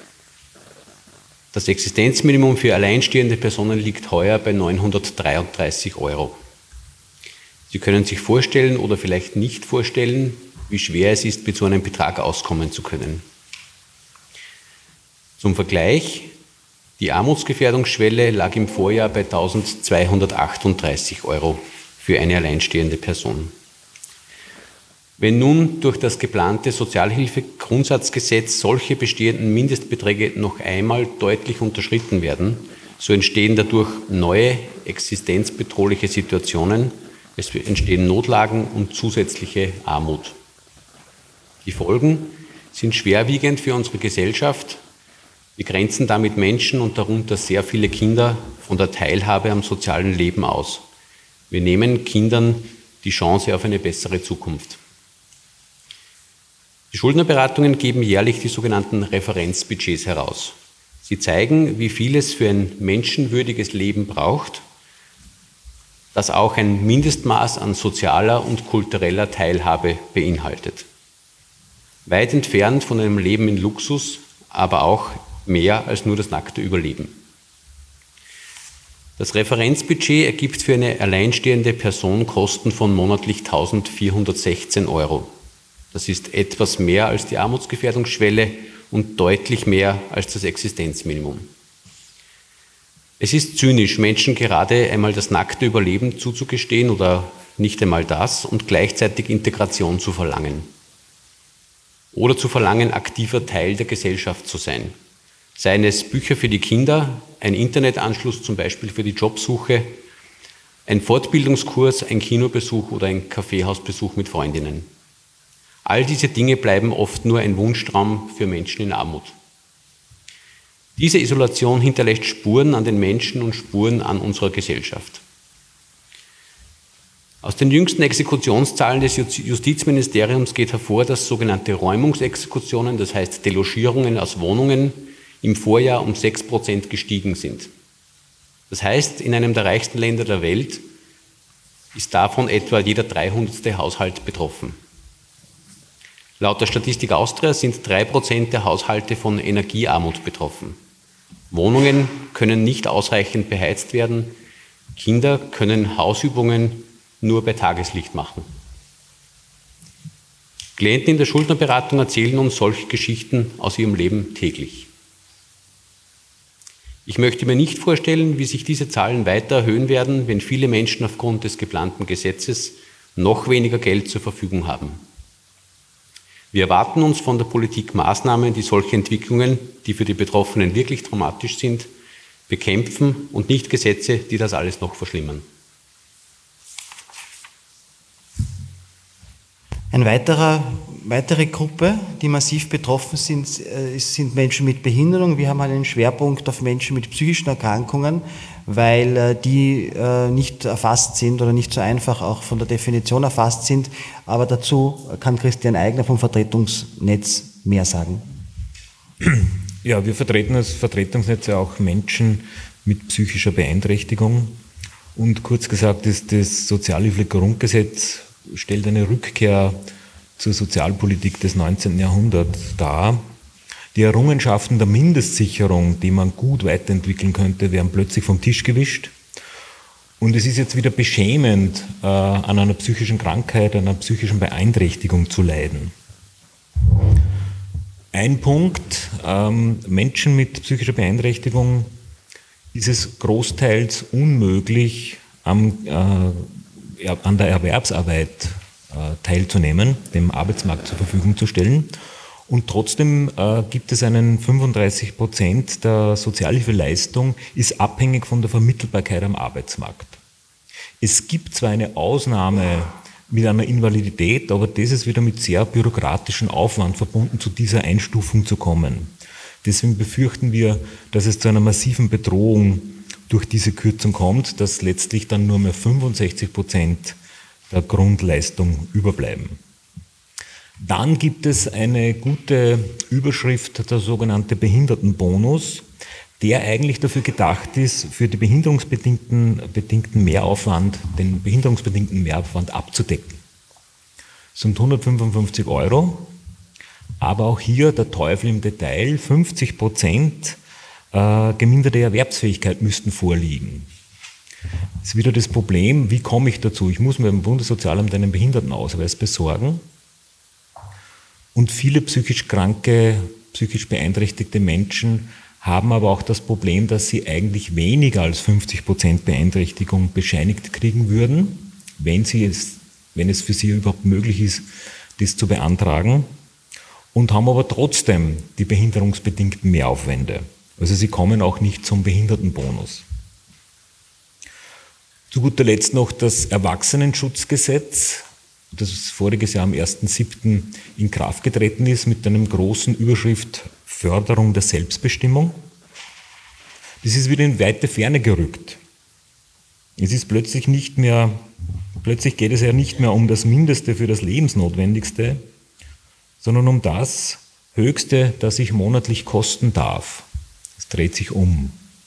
Das Existenzminimum für alleinstehende Personen liegt heuer bei neunhundertdreiunddreißig Euro. Sie können sich vorstellen oder vielleicht nicht vorstellen, wie schwer es ist, mit so einem Betrag auskommen zu können. Zum Vergleich, die Armutsgefährdungsschwelle lag im Vorjahr bei eintausendzweihundertachtunddreißig Euro für eine alleinstehende Person. Wenn nun durch das geplante Sozialhilfegrundsatzgesetz solche bestehenden Mindestbeträge noch einmal deutlich unterschritten werden, so entstehen dadurch neue existenzbedrohliche Situationen, es entstehen Notlagen und zusätzliche Armut. Die Folgen sind schwerwiegend für unsere Gesellschaft. Wir grenzen damit Menschen und darunter sehr viele Kinder von der Teilhabe am sozialen Leben aus. Wir nehmen Kindern die Chance auf eine bessere Zukunft. Die Schuldnerberatungen geben jährlich die sogenannten Referenzbudgets heraus. Sie zeigen, wie viel es für ein menschenwürdiges Leben braucht, das auch ein Mindestmaß an sozialer und kultureller Teilhabe beinhaltet. Weit entfernt von einem Leben in Luxus, aber auch mehr als nur das nackte Überleben. Das Referenzbudget ergibt für eine alleinstehende Person Kosten von monatlich eintausendvierhundertsechzehn Euro. Das ist etwas mehr als die Armutsgefährdungsschwelle und deutlich mehr als das Existenzminimum. Es ist zynisch, Menschen gerade einmal das nackte Überleben zuzugestehen oder nicht einmal das und gleichzeitig Integration zu verlangen. Oder zu verlangen, aktiver Teil der Gesellschaft zu sein. Seien es Bücher für die Kinder, ein Internetanschluss zum Beispiel für die Jobsuche, ein Fortbildungskurs, ein Kinobesuch oder ein Kaffeehausbesuch mit Freundinnen. All diese Dinge bleiben oft nur ein Wunschtraum für Menschen in Armut. Diese Isolation hinterlässt Spuren an den Menschen und Spuren an unserer Gesellschaft. Aus den jüngsten Exekutionszahlen des Justizministeriums geht hervor, dass sogenannte Räumungsexekutionen, das heißt Delogierungen aus Wohnungen, im Vorjahr um sechs Prozent gestiegen sind. Das heißt, in einem der reichsten Länder der Welt ist davon etwa jeder dreihundertste Haushalt betroffen. Laut der Statistik Austria sind drei Prozent der Haushalte von Energiearmut betroffen. Wohnungen können nicht ausreichend beheizt werden, Kinder können Hausübungen nur bei Tageslicht machen. Klienten in der Schuldnerberatung erzählen uns solche Geschichten aus ihrem Leben täglich. Ich möchte mir nicht vorstellen, wie sich diese Zahlen weiter erhöhen werden, wenn viele Menschen aufgrund des geplanten Gesetzes noch weniger Geld zur Verfügung haben. Wir erwarten uns von der Politik Maßnahmen, die solche Entwicklungen, die für die Betroffenen wirklich traumatisch sind, bekämpfen und nicht Gesetze, die das alles noch verschlimmern. Eine weitere, weitere Gruppe, die massiv betroffen sind, sind Menschen mit Behinderung. Wir haben einen Schwerpunkt auf Menschen mit psychischen Erkrankungen, weil die nicht erfasst sind oder nicht so einfach auch von der Definition erfasst sind. Aber dazu kann Christian Eigner vom Vertretungsnetz mehr sagen. Ja, wir vertreten als Vertretungsnetz auch Menschen mit psychischer Beeinträchtigung. Und kurz gesagt ist das Sozialhilfegrundgesetz stellt eine Rückkehr zur Sozialpolitik des neunzehnten Jahrhunderts dar. Die Errungenschaften der Mindestsicherung, die man gut weiterentwickeln könnte, werden plötzlich vom Tisch gewischt. Und es ist jetzt wieder beschämend, äh, an einer psychischen Krankheit, an einer psychischen Beeinträchtigung zu leiden. Ein Punkt, ähm, Menschen mit psychischer Beeinträchtigung ist es großteils unmöglich, am äh, an der Erwerbsarbeit äh, teilzunehmen, dem Arbeitsmarkt zur Verfügung zu stellen. Und trotzdem äh, gibt es einen fünfunddreißig Prozent der Sozialhilfeleistung ist abhängig von der Vermittelbarkeit am Arbeitsmarkt. Es gibt zwar eine Ausnahme mit einer Invalidität, aber das ist wieder mit sehr bürokratischem Aufwand verbunden, zu dieser Einstufung zu kommen. Deswegen befürchten wir, dass es zu einer massiven Bedrohung durch diese Kürzung kommt, dass letztlich dann nur mehr fünfundsechzig Prozent der Grundleistung überbleiben. Dann gibt es eine gute Überschrift, der sogenannte Behindertenbonus, der eigentlich dafür gedacht ist, für den behinderungsbedingten bedingten Mehraufwand, den behinderungsbedingten Mehraufwand abzudecken. Das sind hundertfünfundfünfzig Euro, aber auch hier der Teufel im Detail, fünfzig Prozent äh, geminderte Erwerbsfähigkeit müssten vorliegen. Das ist wieder das Problem, wie komme ich dazu? Ich muss mir beim Bundessozialamt einen Behindertenausweis besorgen und viele psychisch kranke, psychisch beeinträchtigte Menschen haben aber auch das Problem, dass sie eigentlich weniger als fünfzig Prozent Beeinträchtigung bescheinigt kriegen würden, wenn, sie es, wenn es für sie überhaupt möglich ist, das zu beantragen, und haben aber trotzdem die behinderungsbedingten Mehraufwände. Also sie kommen auch nicht zum Behindertenbonus. Zu guter Letzt noch das Erwachsenenschutzgesetz, das voriges Jahr am ersten siebten in Kraft getreten ist, mit einem großen Überschrift Förderung der Selbstbestimmung. Das ist wieder in weite Ferne gerückt. Es ist plötzlich nicht mehr, plötzlich geht es ja nicht mehr um das Mindeste für das Lebensnotwendigste, sondern um das Höchste, das ich monatlich kosten darf. Es dreht sich um.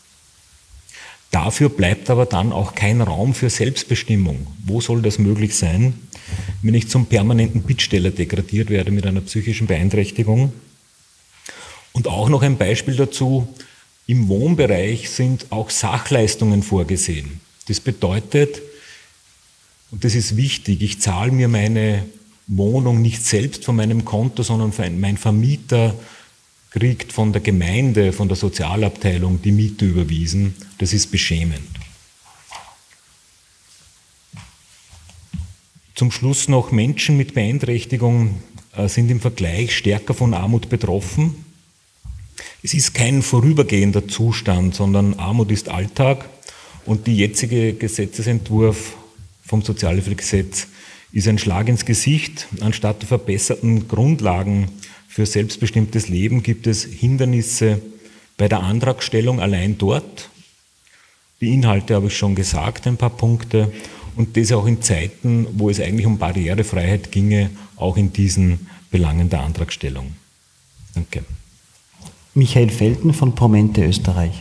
Dafür bleibt aber dann auch kein Raum für Selbstbestimmung. Wo soll das möglich sein, wenn ich zum permanenten Bittsteller degradiert werde mit einer psychischen Beeinträchtigung? Und auch noch ein Beispiel dazu, im Wohnbereich sind auch Sachleistungen vorgesehen. Das bedeutet, und das ist wichtig, ich zahle mir meine Wohnung nicht selbst von meinem Konto, sondern mein Vermieter kriegt von der Gemeinde, von der Sozialabteilung die Miete überwiesen. Das ist beschämend. Zum Schluss noch, Menschen mit Beeinträchtigung sind im Vergleich stärker von Armut betroffen. Es ist kein vorübergehender Zustand, sondern Armut ist Alltag, und der jetzige Gesetzesentwurf vom Sozialhilfegesetz ist ein Schlag ins Gesicht. Anstatt der verbesserten Grundlagen für selbstbestimmtes Leben gibt es Hindernisse bei der Antragstellung allein dort. Die Inhalte habe ich schon gesagt, ein paar Punkte, und das auch in Zeiten, wo es eigentlich um Barrierefreiheit ginge, auch in diesen Belangen der Antragstellung. Danke. Michael Felten von Promente Österreich.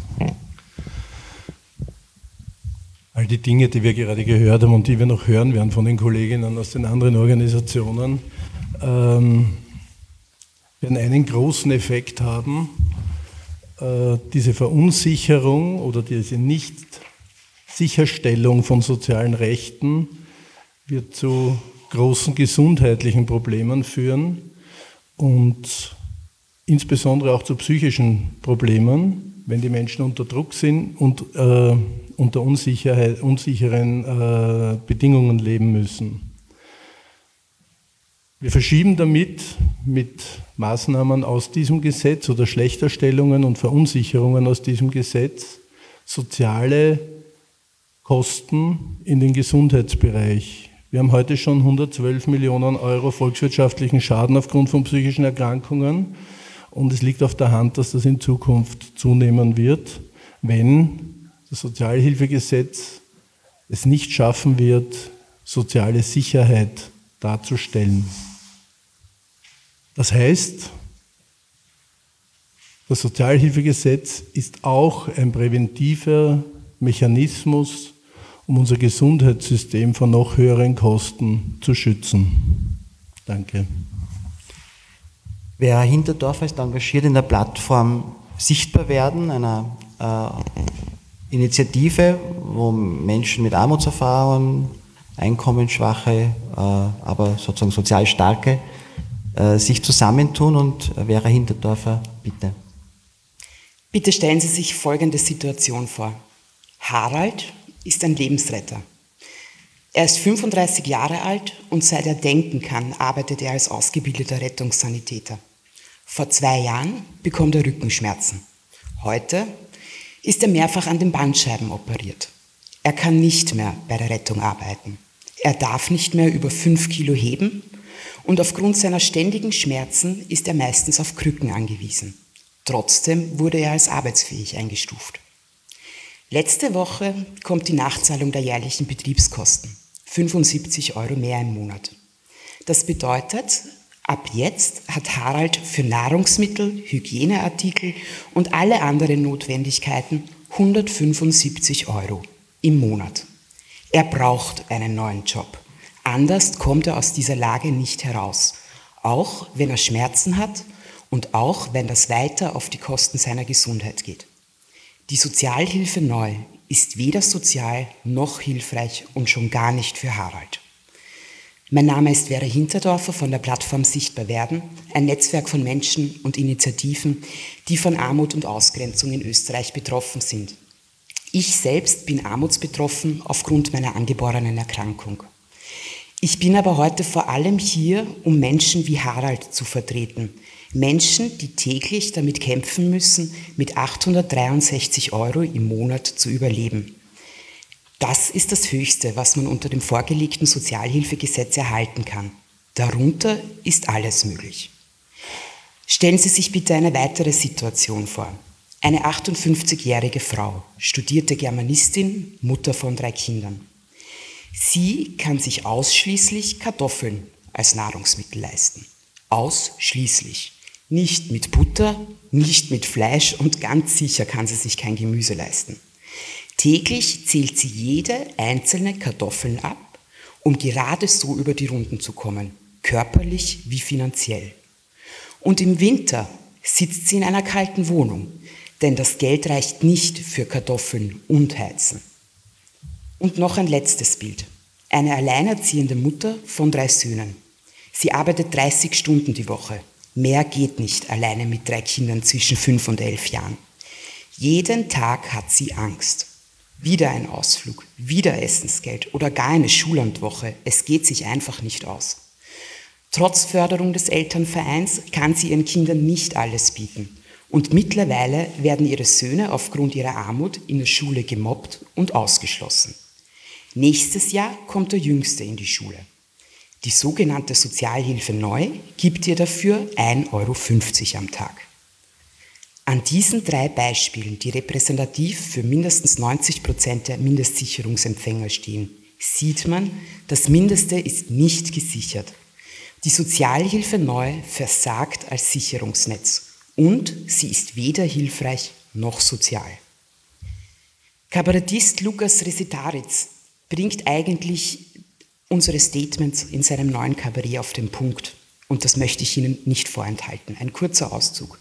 All die Dinge, die wir gerade gehört haben und die wir noch hören werden von den Kolleginnen aus den anderen Organisationen, ähm, werden einen großen Effekt haben. Äh, diese Verunsicherung oder diese Nicht-Sicherstellung von sozialen Rechten wird zu großen gesundheitlichen Problemen führen und insbesondere auch zu psychischen Problemen, wenn die Menschen unter Druck sind und äh, unter Unsicherheit, unsicheren äh, Bedingungen leben müssen. Wir verschieben damit mit Maßnahmen aus diesem Gesetz oder Schlechterstellungen und Verunsicherungen aus diesem Gesetz soziale Kosten in den Gesundheitsbereich. Wir haben heute schon hundertzwölf Millionen Euro volkswirtschaftlichen Schaden aufgrund von psychischen Erkrankungen, und es liegt auf der Hand, dass das in Zukunft zunehmen wird, wenn das Sozialhilfegesetz es nicht schaffen wird, soziale Sicherheit darzustellen. Das heißt, das Sozialhilfegesetz ist auch ein präventiver Mechanismus, um unser Gesundheitssystem vor noch höheren Kosten zu schützen. Danke. Vera Hinterdorfer ist engagiert in der Plattform Sichtbar werden, einer äh, Initiative, wo Menschen mit Armutserfahrungen, einkommensschwache, äh, aber sozusagen sozial starke, äh, sich zusammentun. Und Vera Hinterdorfer, bitte. Bitte stellen Sie sich folgende Situation vor. Harald ist ein Lebensretter. Er ist fünfunddreißig Jahre alt und seit er denken kann, arbeitet er als ausgebildeter Rettungssanitäter. Vor zwei Jahren bekommt er Rückenschmerzen. Heute ist er mehrfach an den Bandscheiben operiert. Er kann nicht mehr bei der Rettung arbeiten. Er darf nicht mehr über fünf Kilo heben und aufgrund seiner ständigen Schmerzen ist er meistens auf Krücken angewiesen. Trotzdem wurde er als arbeitsfähig eingestuft. Letzte Woche kommt die Nachzahlung der jährlichen Betriebskosten. fünfundsiebzig Euro mehr im Monat. Das bedeutet, Ab jetzt hat Harald für Nahrungsmittel, Hygieneartikel und alle anderen Notwendigkeiten hundertfünfundsiebzig Euro im Monat. Er braucht einen neuen Job. Anders kommt er aus dieser Lage nicht heraus, auch wenn er Schmerzen hat und auch wenn das weiter auf die Kosten seiner Gesundheit geht. Die Sozialhilfe neu ist weder sozial noch hilfreich und schon gar nicht für Harald. Mein Name ist Vera Hinterdorfer von der Plattform Sichtbar werden, ein Netzwerk von Menschen und Initiativen, die von Armut und Ausgrenzung in Österreich betroffen sind. Ich selbst bin armutsbetroffen aufgrund meiner angeborenen Erkrankung. Ich bin aber heute vor allem hier, um Menschen wie Harald zu vertreten. Menschen, die täglich damit kämpfen müssen, mit achthundertdreiundsechzig Euro im Monat zu überleben. Das ist das Höchste, was man unter dem vorgelegten Sozialhilfegesetz erhalten kann. Darunter ist alles möglich. Stellen Sie sich bitte eine weitere Situation vor. Eine achtundfünfzigjährige Frau, studierte Germanistin, Mutter von drei Kindern. Sie kann sich ausschließlich Kartoffeln als Nahrungsmittel leisten. Ausschließlich. Nicht mit Butter, nicht mit Fleisch und ganz sicher kann sie sich kein Gemüse leisten. Täglich zählt sie jede einzelne Kartoffel ab, um gerade so über die Runden zu kommen, körperlich wie finanziell. Und im Winter sitzt sie in einer kalten Wohnung, denn das Geld reicht nicht für Kartoffeln und Heizen. Und noch ein letztes Bild. Eine alleinerziehende Mutter von drei Söhnen. Sie arbeitet dreißig Stunden die Woche. Mehr geht nicht alleine mit drei Kindern zwischen fünf und elf Jahren. Jeden Tag hat sie Angst. Wieder ein Ausflug, wieder Essensgeld oder gar eine Schullandwoche. Es geht sich einfach nicht aus. Trotz Förderung des Elternvereins kann sie ihren Kindern nicht alles bieten. Und mittlerweile werden ihre Söhne aufgrund ihrer Armut in der Schule gemobbt und ausgeschlossen. Nächstes Jahr kommt der Jüngste in die Schule. Die sogenannte Sozialhilfe neu gibt ihr dafür ein Euro fünfzig am Tag. An diesen drei Beispielen, die repräsentativ für mindestens neunzig Prozent der Mindestsicherungsempfänger stehen, sieht man, das Mindeste ist nicht gesichert. Die Sozialhilfe neu versagt als Sicherungsnetz und sie ist weder hilfreich noch sozial. Kabarettist Lukas Resetaritz bringt eigentlich unsere Statements in seinem neuen Kabarett auf den Punkt und das möchte ich Ihnen nicht vorenthalten. Ein kurzer Auszug.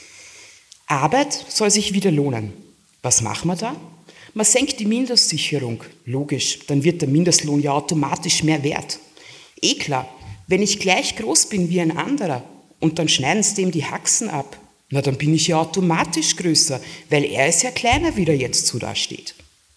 Arbeit soll sich wieder lohnen. Was machen wir da? Man senkt die Mindestsicherung. Logisch, dann wird der Mindestlohn ja automatisch mehr wert. Eh klar, wenn ich gleich groß bin wie ein anderer und dann schneiden sie dem die Haxen ab, na dann bin ich ja automatisch größer, weil er ist ja kleiner, wie er jetzt so dasteht.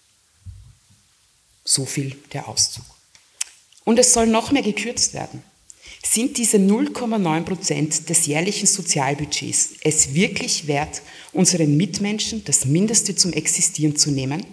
So viel der Auszug. Und es soll noch mehr gekürzt werden. Sind diese null Komma neun Prozent des jährlichen Sozialbudgets es wirklich wert, unseren Mitmenschen das Mindeste zum Existieren zu nehmen?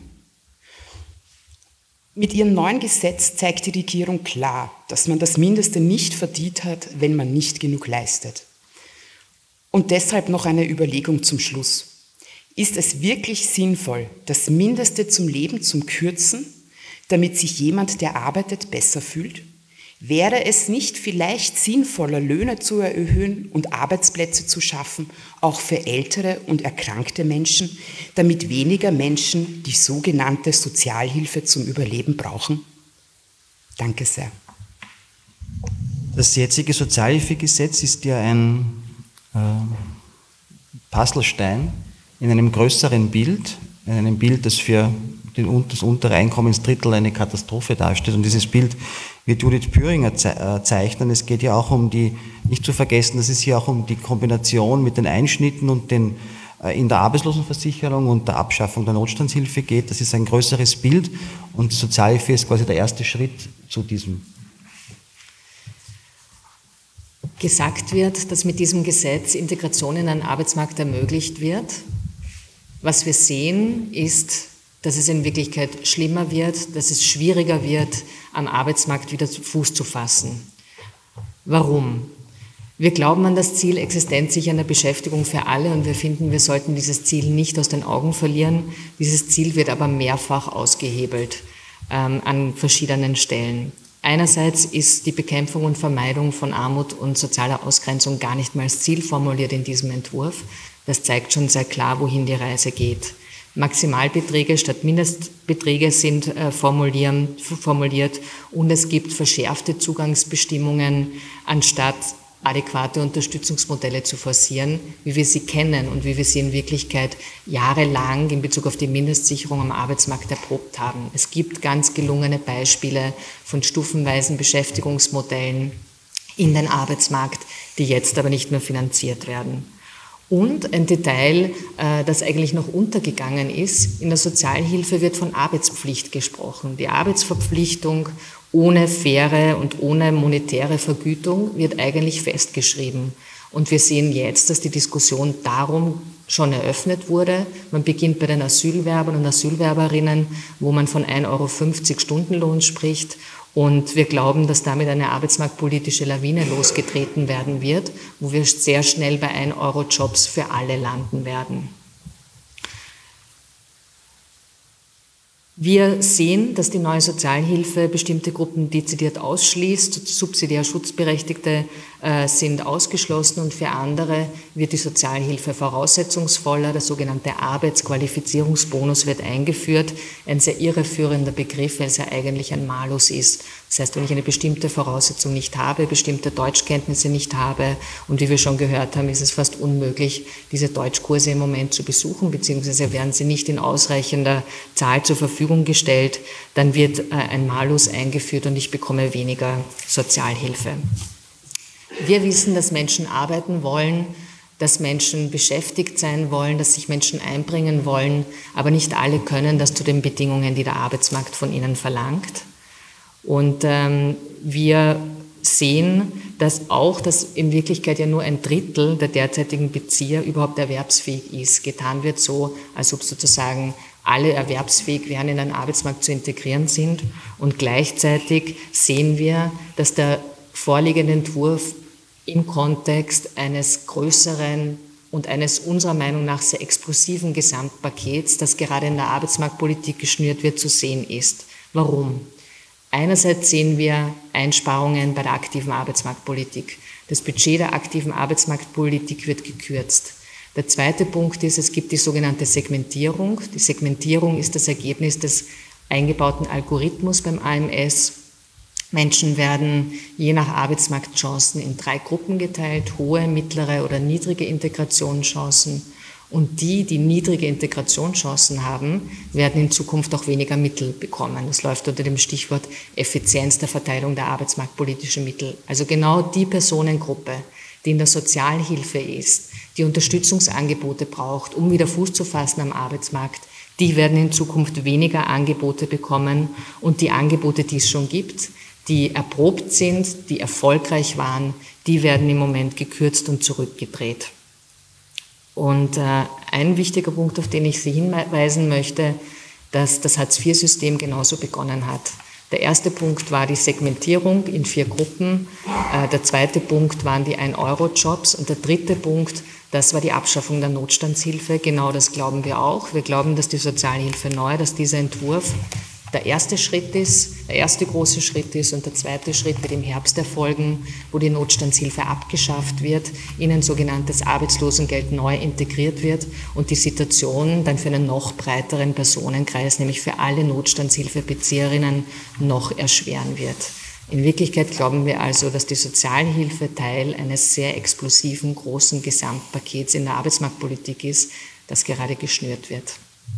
Mit ihrem neuen Gesetz zeigt die Regierung klar, dass man das Mindeste nicht verdient hat, wenn man nicht genug leistet. Und deshalb noch eine Überlegung zum Schluss. Ist es wirklich sinnvoll, das Mindeste zum Leben zu kürzen, damit sich jemand, der arbeitet, besser fühlt? Wäre es nicht vielleicht sinnvoller, Löhne zu erhöhen und Arbeitsplätze zu schaffen, auch für ältere und erkrankte Menschen, damit weniger Menschen die sogenannte Sozialhilfe zum Überleben brauchen? Danke sehr. Das jetzige Sozialhilfegesetz ist ja ein äh, Puzzlestein in einem größeren Bild, in einem Bild, das für den, das untere Einkommensdrittel eine Katastrophe darstellt. Und dieses Bild wird Judith Püringer zeichnen. Es geht ja auch um die, nicht zu vergessen, dass es hier auch um die Kombination mit den Einschnitten und den in der Arbeitslosenversicherung und der Abschaffung der Notstandshilfe geht. Das ist ein größeres Bild und die Sozialhilfe ist quasi der erste Schritt zu diesem. Gesagt wird, dass mit diesem Gesetz Integration in einen Arbeitsmarkt ermöglicht wird. Was wir sehen, ist, dass es in Wirklichkeit schlimmer wird, dass es schwieriger wird, am Arbeitsmarkt wieder Fuß zu fassen. Warum? Wir glauben an das Ziel existenzsichernder Beschäftigung für alle und wir finden, wir sollten dieses Ziel nicht aus den Augen verlieren. Dieses Ziel wird aber mehrfach ausgehebelt ähm, an verschiedenen Stellen. Einerseits ist die Bekämpfung und Vermeidung von Armut und sozialer Ausgrenzung gar nicht mal als Ziel formuliert in diesem Entwurf. Das zeigt schon sehr klar, wohin die Reise geht. Maximalbeträge statt Mindestbeträge sind äh, formuliert und es gibt verschärfte Zugangsbestimmungen, anstatt adäquate Unterstützungsmodelle zu forcieren, wie wir sie kennen und wie wir sie in Wirklichkeit jahrelang in Bezug auf die Mindestsicherung am Arbeitsmarkt erprobt haben. Es gibt ganz gelungene Beispiele von stufenweisen Beschäftigungsmodellen in den Arbeitsmarkt, die jetzt aber nicht mehr finanziert werden. Und ein Detail, das eigentlich noch untergegangen ist, in der Sozialhilfe wird von Arbeitspflicht gesprochen. Die Arbeitsverpflichtung ohne faire und ohne monetäre Vergütung wird eigentlich festgeschrieben. Und wir sehen jetzt, dass die Diskussion darum schon eröffnet wurde. Man beginnt bei den Asylwerbern und Asylwerberinnen, wo man von ein Euro fünfzig Stundenlohn spricht. Und wir glauben, dass damit eine arbeitsmarktpolitische Lawine losgetreten werden wird, wo wir sehr schnell bei ein Euro Jobs für alle landen werden. Wir sehen, dass die neue Sozialhilfe bestimmte Gruppen dezidiert ausschließt. Subsidiär Schutzberechtigte äh, sind ausgeschlossen und für andere wird die Sozialhilfe voraussetzungsvoller. Der sogenannte Arbeitsqualifizierungsbonus wird eingeführt. Ein sehr irreführender Begriff, weil es ja eigentlich ein Malus ist. Das heißt, wenn ich eine bestimmte Voraussetzung nicht habe, bestimmte Deutschkenntnisse nicht habe und wie wir schon gehört haben, ist es fast unmöglich, diese Deutschkurse im Moment zu besuchen, beziehungsweise werden sie nicht in ausreichender Zahl zur Verfügung gestellt, dann wird ein Malus eingeführt und ich bekomme weniger Sozialhilfe. Wir wissen, dass Menschen arbeiten wollen, dass Menschen beschäftigt sein wollen, dass sich Menschen einbringen wollen, aber nicht alle können das zu den Bedingungen, die der Arbeitsmarkt von ihnen verlangt. Und ähm, wir sehen, dass auch, dass in Wirklichkeit ja nur ein Drittel der derzeitigen Bezieher überhaupt erwerbsfähig ist. Getan wird so, als ob sozusagen alle erwerbsfähig wären, in den Arbeitsmarkt zu integrieren sind. Und gleichzeitig sehen wir, dass der vorliegende Entwurf im Kontext eines größeren und eines unserer Meinung nach sehr explosiven Gesamtpakets, das gerade in der Arbeitsmarktpolitik geschnürt wird, zu sehen ist. Warum? Einerseits sehen wir Einsparungen bei der aktiven Arbeitsmarktpolitik. Das Budget der aktiven Arbeitsmarktpolitik wird gekürzt. Der zweite Punkt ist, es gibt die sogenannte Segmentierung. Die Segmentierung ist das Ergebnis des eingebauten Algorithmus beim A M S. Menschen werden je nach Arbeitsmarktchancen in drei Gruppen geteilt, hohe, mittlere oder niedrige Integrationschancen. Und die, die niedrige Integrationschancen haben, werden in Zukunft auch weniger Mittel bekommen. Das läuft unter dem Stichwort Effizienz der Verteilung der arbeitsmarktpolitischen Mittel. Also genau die Personengruppe, die in der Sozialhilfe ist, die Unterstützungsangebote braucht, um wieder Fuß zu fassen am Arbeitsmarkt, die werden in Zukunft weniger Angebote bekommen. Und die Angebote, die es schon gibt, die erprobt sind, die erfolgreich waren, die werden im Moment gekürzt und zurückgedreht. Und äh, ein wichtiger Punkt, auf den ich Sie hinweisen möchte, dass das Hartz vier System genauso begonnen hat. Der erste Punkt war die Segmentierung in vier Gruppen. Äh, der zweite Punkt waren die ein Euro Jobs und der dritte Punkt, das war die Abschaffung der Notstandshilfe. Genau das glauben wir auch. Wir glauben, dass die Sozialhilfe neu, dass dieser Entwurf der erste Schritt ist, der erste große Schritt ist und der zweite Schritt wird im Herbst erfolgen, wo die Notstandshilfe abgeschafft wird, in ein sogenanntes Arbeitslosengeld neu integriert wird und die Situation dann für einen noch breiteren Personenkreis, nämlich für alle Notstandshilfebezieherinnen, noch erschweren wird. In Wirklichkeit glauben wir also, dass die Sozialhilfe Teil eines sehr explosiven, großen Gesamtpakets in der Arbeitsmarktpolitik ist, das gerade geschnürt wird.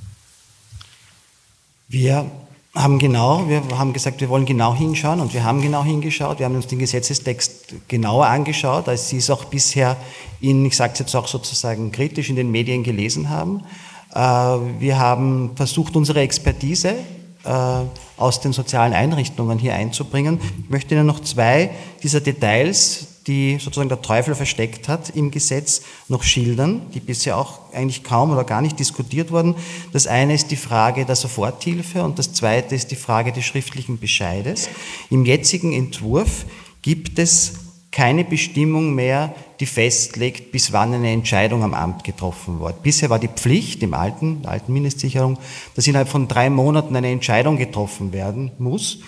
Wir haben genau, wir haben gesagt, wir wollen genau hinschauen und wir haben genau hingeschaut. Wir haben uns den Gesetzestext genauer angeschaut, als Sie es auch bisher in, ich sage es jetzt auch sozusagen kritisch, in den Medien gelesen haben. Wir haben versucht, unsere Expertise aus den sozialen Einrichtungen hier einzubringen. Ich möchte Ihnen noch zwei dieser Details, die sozusagen der Teufel versteckt hat im Gesetz, noch schildern, die bisher auch eigentlich kaum oder gar nicht diskutiert wurden. Das eine ist die Frage der Soforthilfe und das zweite ist die Frage des schriftlichen Bescheides. Im jetzigen Entwurf gibt es keine Bestimmung mehr, die festlegt, bis wann eine Entscheidung am Amt getroffen wird. Bisher war die Pflicht im alten, der alten Mindestsicherung, dass innerhalb von drei Monaten eine Entscheidung getroffen werden muss.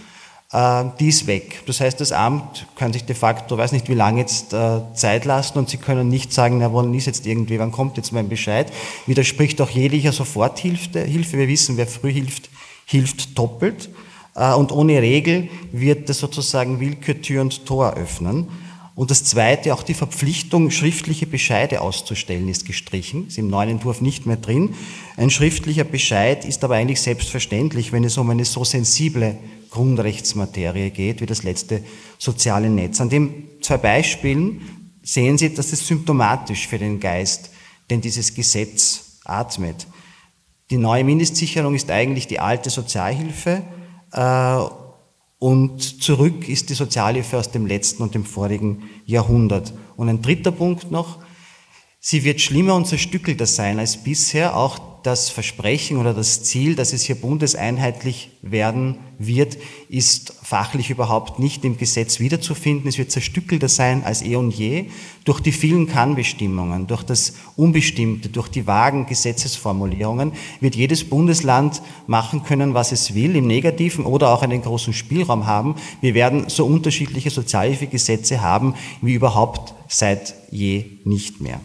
äh, die ist weg. Das heißt, das Amt kann sich de facto, weiß nicht wie lange jetzt, äh, Zeit lassen und sie können nicht sagen, na, wann ist jetzt irgendwie, wann kommt jetzt mein Bescheid. Widerspricht auch jeglicher Soforthilfe. Hilfe. Wir wissen, wer früh hilft, hilft doppelt. Äh, und ohne Regel wird das sozusagen Willkür Tür und Tor öffnen. Und das Zweite, auch die Verpflichtung, schriftliche Bescheide auszustellen, ist gestrichen, ist im neuen Entwurf nicht mehr drin. Ein schriftlicher Bescheid ist aber eigentlich selbstverständlich, wenn es um eine so sensible Grundrechtsmaterie geht, wie das letzte soziale Netz. An den zwei Beispielen sehen Sie, dass es symptomatisch für den Geist, den dieses Gesetz atmet. Die neue Mindestsicherung ist eigentlich die alte Sozialhilfe, äh, und zurück ist die Sozialhilfe aus dem letzten und dem vorigen Jahrhundert. Und ein dritter Punkt noch, sie wird schlimmer und zerstückelter sein als bisher. Auch das Versprechen oder das Ziel, dass es hier bundeseinheitlich werden wird, ist fachlich überhaupt nicht im Gesetz wiederzufinden. Es wird zerstückelter sein als eh und je durch die vielen Kann-Bestimmungen, durch das Unbestimmte, durch die vagen Gesetzesformulierungen wird jedes Bundesland machen können, was es will, im Negativen oder auch einen großen Spielraum haben. Wir werden so unterschiedliche Sozialhilfegesetze haben wie überhaupt seit je nicht mehr.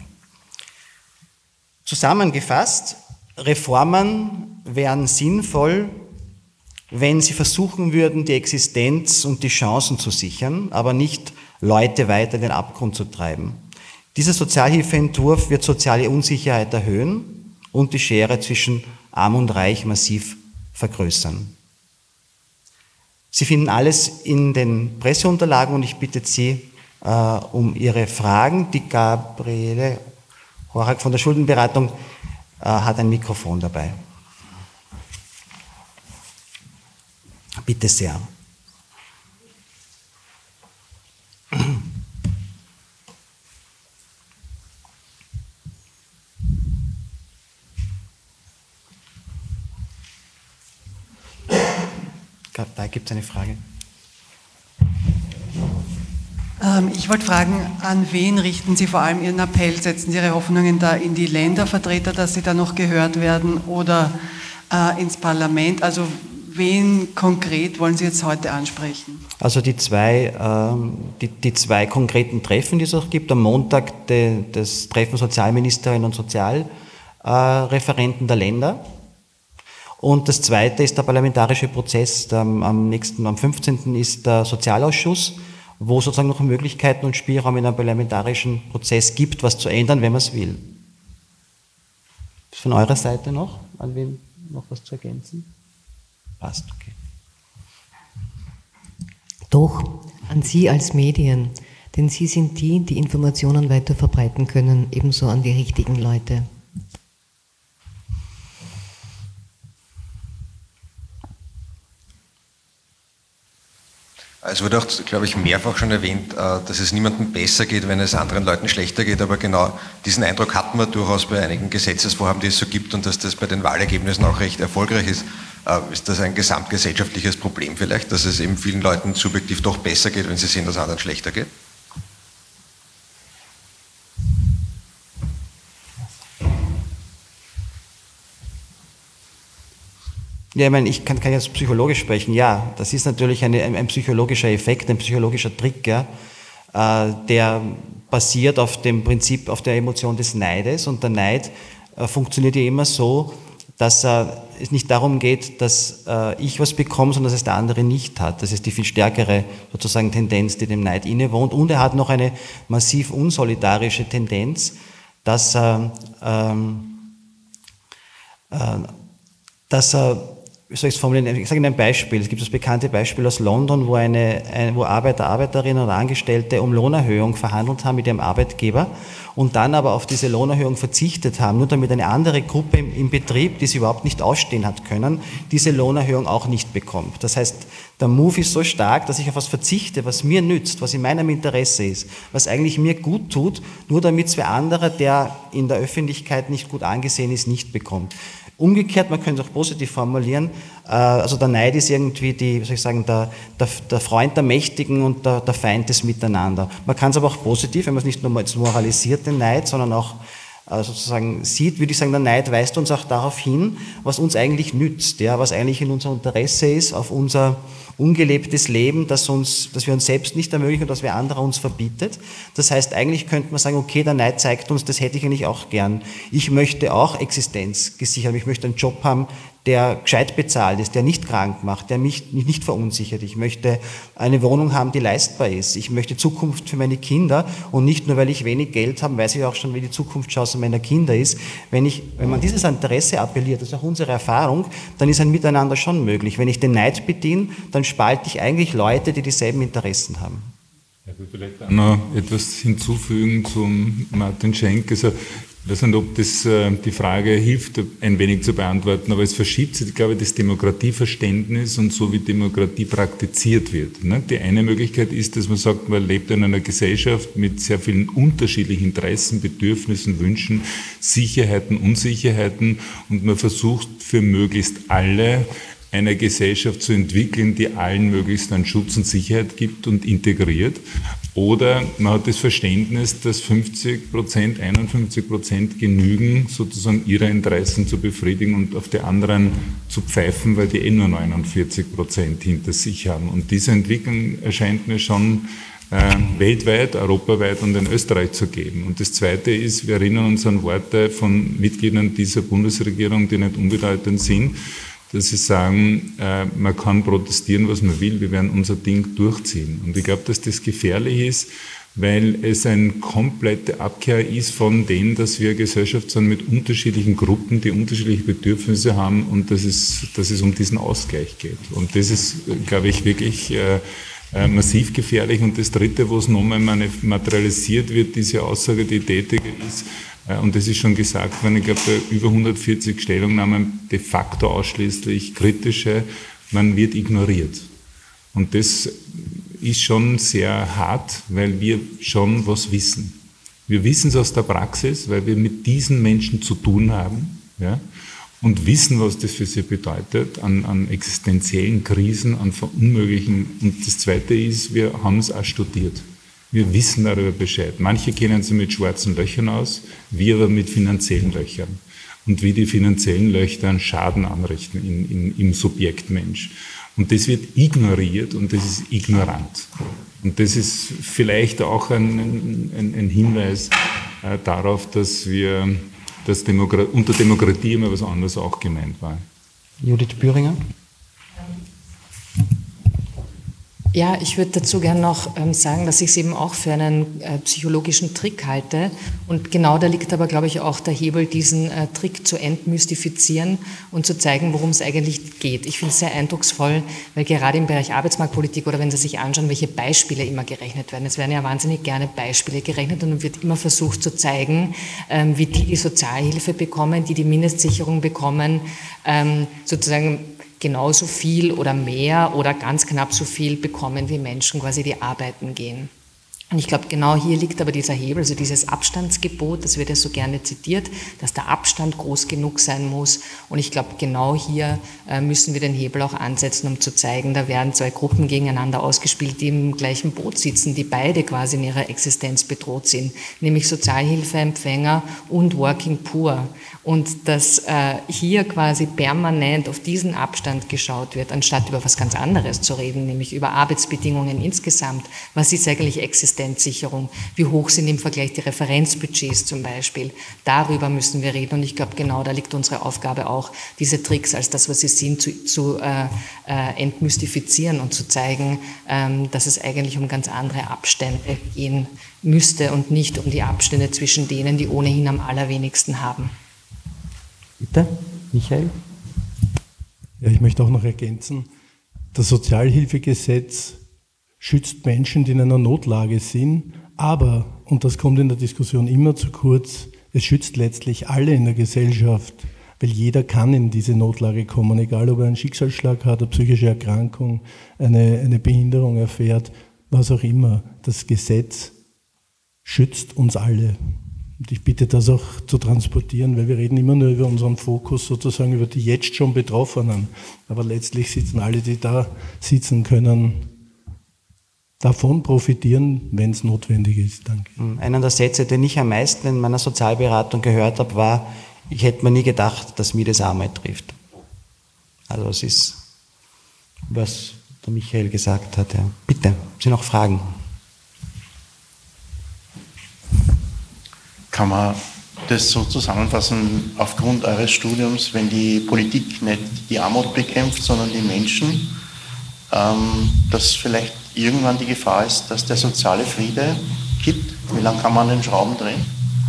Zusammengefasst, Reformen wären sinnvoll, wenn sie versuchen würden, die Existenz und die Chancen zu sichern, aber nicht Leute weiter in den Abgrund zu treiben. Dieser Sozialhilfeentwurf wird soziale Unsicherheit erhöhen und die Schere zwischen Arm und Reich massiv vergrößern. Sie finden alles in den Presseunterlagen und ich bitte Sie äh, um Ihre Fragen. Die Gabriele Horak von der Schuldenberatung äh, hat ein Mikrofon dabei. Bitte sehr. Da gibt es eine Frage. Ich wollte fragen, an wen richten Sie vor allem Ihren Appell? Setzen Sie Ihre Hoffnungen da in die Ländervertreter, dass sie da noch gehört werden, oder äh, ins Parlament? Also wen konkret wollen Sie jetzt heute ansprechen? Also die zwei, ähm, die, die zwei konkreten Treffen, die es auch gibt. Am Montag de, das Treffen Sozialministerinnen und Sozialreferenten äh, der Länder. Und das zweite ist der parlamentarische Prozess. Am, am nächsten, am fünfzehnten ist der Sozialausschuss, wo sozusagen noch Möglichkeiten und Spielraum in einem parlamentarischen Prozess gibt, was zu ändern, wenn man es will. Ist von eurer Seite noch, an wen noch was zu ergänzen? Passt, okay. Doch, an Sie als Medien, denn Sie sind die, die Informationen weiter verbreiten können, ebenso an die richtigen Leute. Es wurde auch, glaube ich, mehrfach schon erwähnt, dass es niemandem besser geht, wenn es anderen Leuten schlechter geht, aber genau diesen Eindruck hatten wir durchaus bei einigen Gesetzesvorhaben, die es so gibt, und dass das bei den Wahlergebnissen auch recht erfolgreich ist. Ist das ein gesamtgesellschaftliches Problem vielleicht, dass es eben vielen Leuten subjektiv doch besser geht, wenn sie sehen, dass es anderen schlechter geht? Ja, ich meine, ich kann, kann jetzt psychologisch sprechen. Ja, das ist natürlich eine, ein, ein psychologischer Effekt, ein psychologischer Trick, ja, äh, der basiert auf dem Prinzip, auf der Emotion des Neides. Und der Neid äh, funktioniert ja immer so, dass äh, es nicht darum geht, dass äh, ich was bekomme, sondern dass es der andere nicht hat. Das ist die viel stärkere sozusagen Tendenz, die dem Neid innewohnt. Und er hat noch eine massiv unsolidarische Tendenz, dass er, ähm, äh, dass er wie soll ich es formulieren? Ich sage Ihnen ein Beispiel. Es gibt das bekannte Beispiel aus London, wo, eine, ein, wo Arbeiter, Arbeiterinnen oder Angestellte um Lohnerhöhung verhandelt haben mit ihrem Arbeitgeber und dann aber auf diese Lohnerhöhung verzichtet haben, nur damit eine andere Gruppe im, im Betrieb, die sie überhaupt nicht ausstehen hat können, diese Lohnerhöhung auch nicht bekommt. Das heißt, der Move ist so stark, dass ich auf was verzichte, was mir nützt, was in meinem Interesse ist, was eigentlich mir gut tut, nur damit es wer anderer, der in der Öffentlichkeit nicht gut angesehen ist, nicht bekommt. Umgekehrt, man könnte es auch positiv formulieren, also der Neid ist irgendwie die, wie soll ich sagen, der, der, der Freund der Mächtigen und der, der Feind des Miteinander. Man kann es aber auch positiv, wenn man es nicht nur moralisiert, den Neid, sondern auch sozusagen sieht, würde ich sagen, der Neid weist uns auch darauf hin, was uns eigentlich nützt, ja, was eigentlich in unserem Interesse ist, auf unser ungelebtes Leben, das, uns, das wir uns selbst nicht ermöglichen und das wer anderer uns verbietet. Das heißt, eigentlich könnte man sagen, okay, der Neid zeigt uns, das hätte ich eigentlich auch gern. Ich möchte auch Existenz gesichert haben, ich möchte einen Job haben, der gescheit bezahlt ist, der nicht krank macht, der mich nicht verunsichert. Ich möchte eine Wohnung haben, die leistbar ist. Ich möchte Zukunft für meine Kinder und nicht nur, weil ich wenig Geld habe, weiß ich auch schon, wie die Zukunftschance meiner Kinder ist. Wenn ich, wenn man dieses Interesse appelliert, das ist auch unsere Erfahrung, dann ist ein Miteinander schon möglich. Wenn ich den Neid bediene, dann spalte ich eigentlich Leute, die dieselben Interessen haben. Ich will vielleicht auch noch etwas hinzufügen zum Martin Schenk. Also, ich weiß nicht, ob das äh, die Frage hilft, ein wenig zu beantworten, aber es verschiebt sich, glaube ich, das Demokratieverständnis und so, wie Demokratie praktiziert wird. Ne? Die eine Möglichkeit ist, dass man sagt, man lebt in einer Gesellschaft mit sehr vielen unterschiedlichen Interessen, Bedürfnissen, Wünschen, Sicherheiten, Unsicherheiten und man versucht für möglichst alle eine Gesellschaft zu entwickeln, die allen möglichst einen Schutz und Sicherheit gibt und integriert. Oder man hat das Verständnis, dass fünfzig Prozent, einundfünfzig Prozent genügen, sozusagen ihre Interessen zu befriedigen und auf die anderen zu pfeifen, weil die eh nur neunundvierzig Prozent hinter sich haben. Und diese Entwicklung erscheint mir schon äh, weltweit, europaweit und in Österreich zu geben. Und das Zweite ist, wir erinnern uns an Worte von Mitgliedern dieser Bundesregierung, die nicht unbedeutend sind, dass sie sagen, äh, man kann protestieren, was man will, wir werden unser Ding durchziehen. Und ich glaube, dass das gefährlich ist, weil es eine komplette Abkehr ist von dem, dass wir eine Gesellschaft sind mit unterschiedlichen Gruppen, die unterschiedliche Bedürfnisse haben und dass es, dass es um diesen Ausgleich geht. Und das ist, glaube ich, wirklich äh, äh, massiv gefährlich. Und das Dritte, wo es nochmal materialisiert wird, diese Aussage, die tätige ist, und das ist schon gesagt worden, ich glaube, bei über hundertvierzig Stellungnahmen de facto ausschließlich kritische, man wird ignoriert. Und das ist schon sehr hart, weil wir schon was wissen. Wir wissen es aus der Praxis, weil wir mit diesen Menschen zu tun haben, ja, und wissen, was das für sie bedeutet, an, an existenziellen Krisen, an Verunmöglichen. Und das Zweite ist, wir haben es auch studiert. Wir wissen darüber Bescheid. Manche kennen sie mit schwarzen Löchern aus, wir aber mit finanziellen Löchern. Und wie die finanziellen Löcher einen Schaden anrichten in, in, im Subjekt Mensch. Und das wird ignoriert und das ist ignorant. Und das ist vielleicht auch ein, ein, ein Hinweis äh, darauf, dass wir, dass Demokratie, unter Demokratie immer was anderes auch gemeint war. Judith Bühringer? Ja, ich würde dazu gerne noch ähm, sagen, dass ich es eben auch für einen äh, psychologischen Trick halte. Und genau da liegt aber, glaube ich, auch der Hebel, diesen äh, Trick zu entmystifizieren und zu zeigen, worum es eigentlich geht. Ich finde es sehr eindrucksvoll, weil gerade im Bereich Arbeitsmarktpolitik oder wenn Sie sich anschauen, welche Beispiele immer gerechnet werden. Es werden ja wahnsinnig gerne Beispiele gerechnet und wird immer versucht zu zeigen, ähm, wie die die Sozialhilfe bekommen, die die Mindestsicherung bekommen, ähm, sozusagen genauso viel oder mehr oder ganz knapp so viel bekommen wie Menschen quasi, die arbeiten gehen. Und ich glaube, genau hier liegt aber dieser Hebel, also dieses Abstandsgebot, das wird ja so gerne zitiert, dass der Abstand groß genug sein muss. Und ich glaube, genau hier äh, müssen wir den Hebel auch ansetzen, um zu zeigen, da werden zwei Gruppen gegeneinander ausgespielt, die im gleichen Boot sitzen, die beide quasi in ihrer Existenz bedroht sind, nämlich Sozialhilfeempfänger und Working Poor. Und dass äh, hier quasi permanent auf diesen Abstand geschaut wird, anstatt über was ganz anderes zu reden, nämlich über Arbeitsbedingungen insgesamt. Was ist eigentlich Existenzsicherung? Wie hoch sind im Vergleich die Referenzbudgets zum Beispiel? Darüber müssen wir reden. Und ich glaube, genau da liegt unsere Aufgabe auch, diese Tricks als das, was sie sind, zu, zu äh, äh, entmystifizieren und zu zeigen, ähm, dass es eigentlich um ganz andere Abstände gehen müsste und nicht um die Abstände zwischen denen, die ohnehin am allerwenigsten haben. Bitte, Michael? Ja, ich möchte auch noch ergänzen, das Sozialhilfegesetz schützt Menschen, die in einer Notlage sind, aber, und das kommt in der Diskussion immer zu kurz, es schützt letztlich alle in der Gesellschaft, weil jeder kann in diese Notlage kommen, egal ob er einen Schicksalsschlag hat, eine psychische Erkrankung, eine, eine Behinderung erfährt, was auch immer. Das Gesetz schützt uns alle. Und ich bitte das auch zu transportieren, weil wir reden immer nur über unseren Fokus, sozusagen über die jetzt schon Betroffenen. Aber letztlich sitzen alle, die da sitzen können, davon profitieren, wenn es notwendig ist. Danke. Einer der Sätze, den ich am meisten in meiner Sozialberatung gehört habe, war, ich hätte mir nie gedacht, dass mich das Arbeit trifft. Also es ist, was der Michael gesagt hat. Ja. Bitte, Sie noch Fragen? Kann man das so zusammenfassen, aufgrund eures Studiums, wenn die Politik nicht die Armut bekämpft, sondern die Menschen, ähm, dass vielleicht irgendwann die Gefahr ist, dass der soziale Friede kippt? Wie lange kann man an den Schrauben drehen?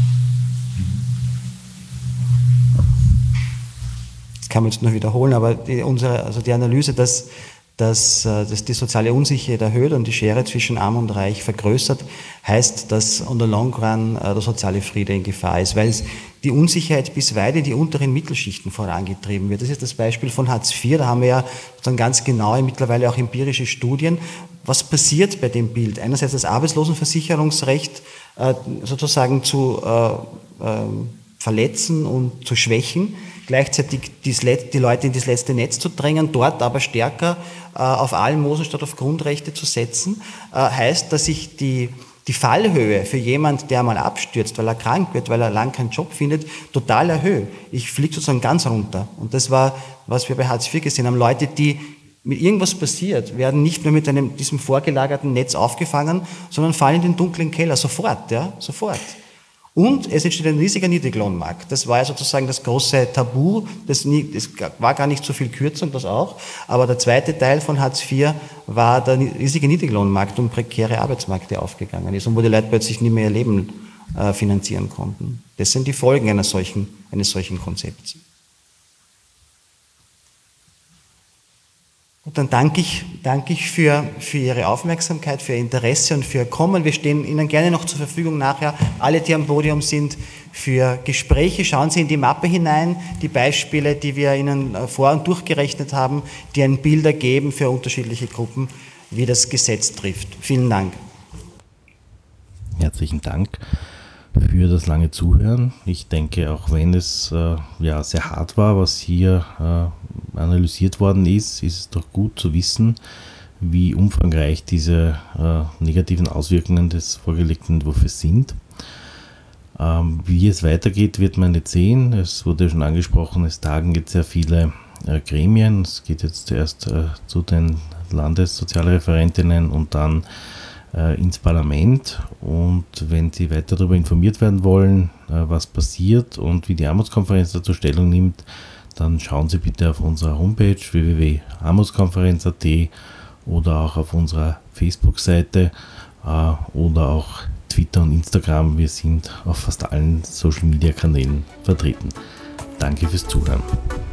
Das kann man jetzt nur wiederholen, aber die, unsere, also die Analyse, dass, dass, dass die soziale Unsicherheit erhöht und die Schere zwischen Arm und Reich vergrößert, heißt, dass on the long run der soziale Friede in Gefahr ist, weil es die Unsicherheit bis weit in die unteren Mittelschichten vorangetrieben wird. Das ist das Beispiel von Hartz vier, da haben wir ja dann ganz genaue, mittlerweile auch empirische Studien. Was passiert bei dem Bild? Einerseits das Arbeitslosenversicherungsrecht äh, sozusagen zu äh, äh, verletzen und zu schwächen, gleichzeitig die Leute in das letzte Netz zu drängen, dort aber stärker äh, auf Almosen statt auf Grundrechte zu setzen, äh, heißt, dass sich die, die Fallhöhe für jemand, der mal abstürzt, weil er krank wird, weil er lang keinen Job findet, total erhöht. Ich fliege sozusagen ganz runter. Und das war, was wir bei Hartz vier gesehen haben. Leute, die mit irgendwas passiert, werden nicht nur mit einem, diesem vorgelagerten Netz aufgefangen, sondern fallen in den dunklen Keller, sofort, ja, sofort. Und es entsteht ein riesiger Niedriglohnmarkt. Das war ja sozusagen das große Tabu, das, nie, das war gar nicht so viel Kürzung, das auch, aber der zweite Teil von Hartz vier war der riesige Niedriglohnmarkt und prekäre Arbeitsmärkte aufgegangen ist und wo die Leute plötzlich nicht mehr ihr Leben äh, finanzieren konnten. Das sind die Folgen einer solchen, eines solchen Konzepts. Und dann danke ich, danke ich für, für Ihre Aufmerksamkeit, für Ihr Interesse und für Ihr Kommen. Wir stehen Ihnen gerne noch zur Verfügung nachher, alle, die am Podium sind, für Gespräche. Schauen Sie in die Mappe hinein, die Beispiele, die wir Ihnen vor- und durchgerechnet haben, die ein Bild ergeben für unterschiedliche Gruppen, wie das Gesetz trifft. Vielen Dank. Herzlichen Dank für das lange Zuhören. Ich denke, auch wenn es äh, ja, sehr hart war, was hier äh, analysiert worden ist, ist es doch gut zu wissen, wie umfangreich diese äh, negativen Auswirkungen des vorgelegten Entwurfs sind. Ähm, wie es weitergeht, wird man nicht sehen. Es wurde schon angesprochen, es tagen jetzt sehr viele äh, Gremien. Es geht jetzt zuerst äh, zu den Landessozialreferentinnen und dann ins Parlament, und wenn Sie weiter darüber informiert werden wollen, was passiert und wie die Armutskonferenz dazu Stellung nimmt, dann schauen Sie bitte auf unserer Homepage w w w punkt armutskonferenz punkt a t oder auch auf unserer Facebook-Seite oder auch Twitter und Instagram. Wir sind auf fast allen Social-Media-Kanälen vertreten. Danke fürs Zuhören.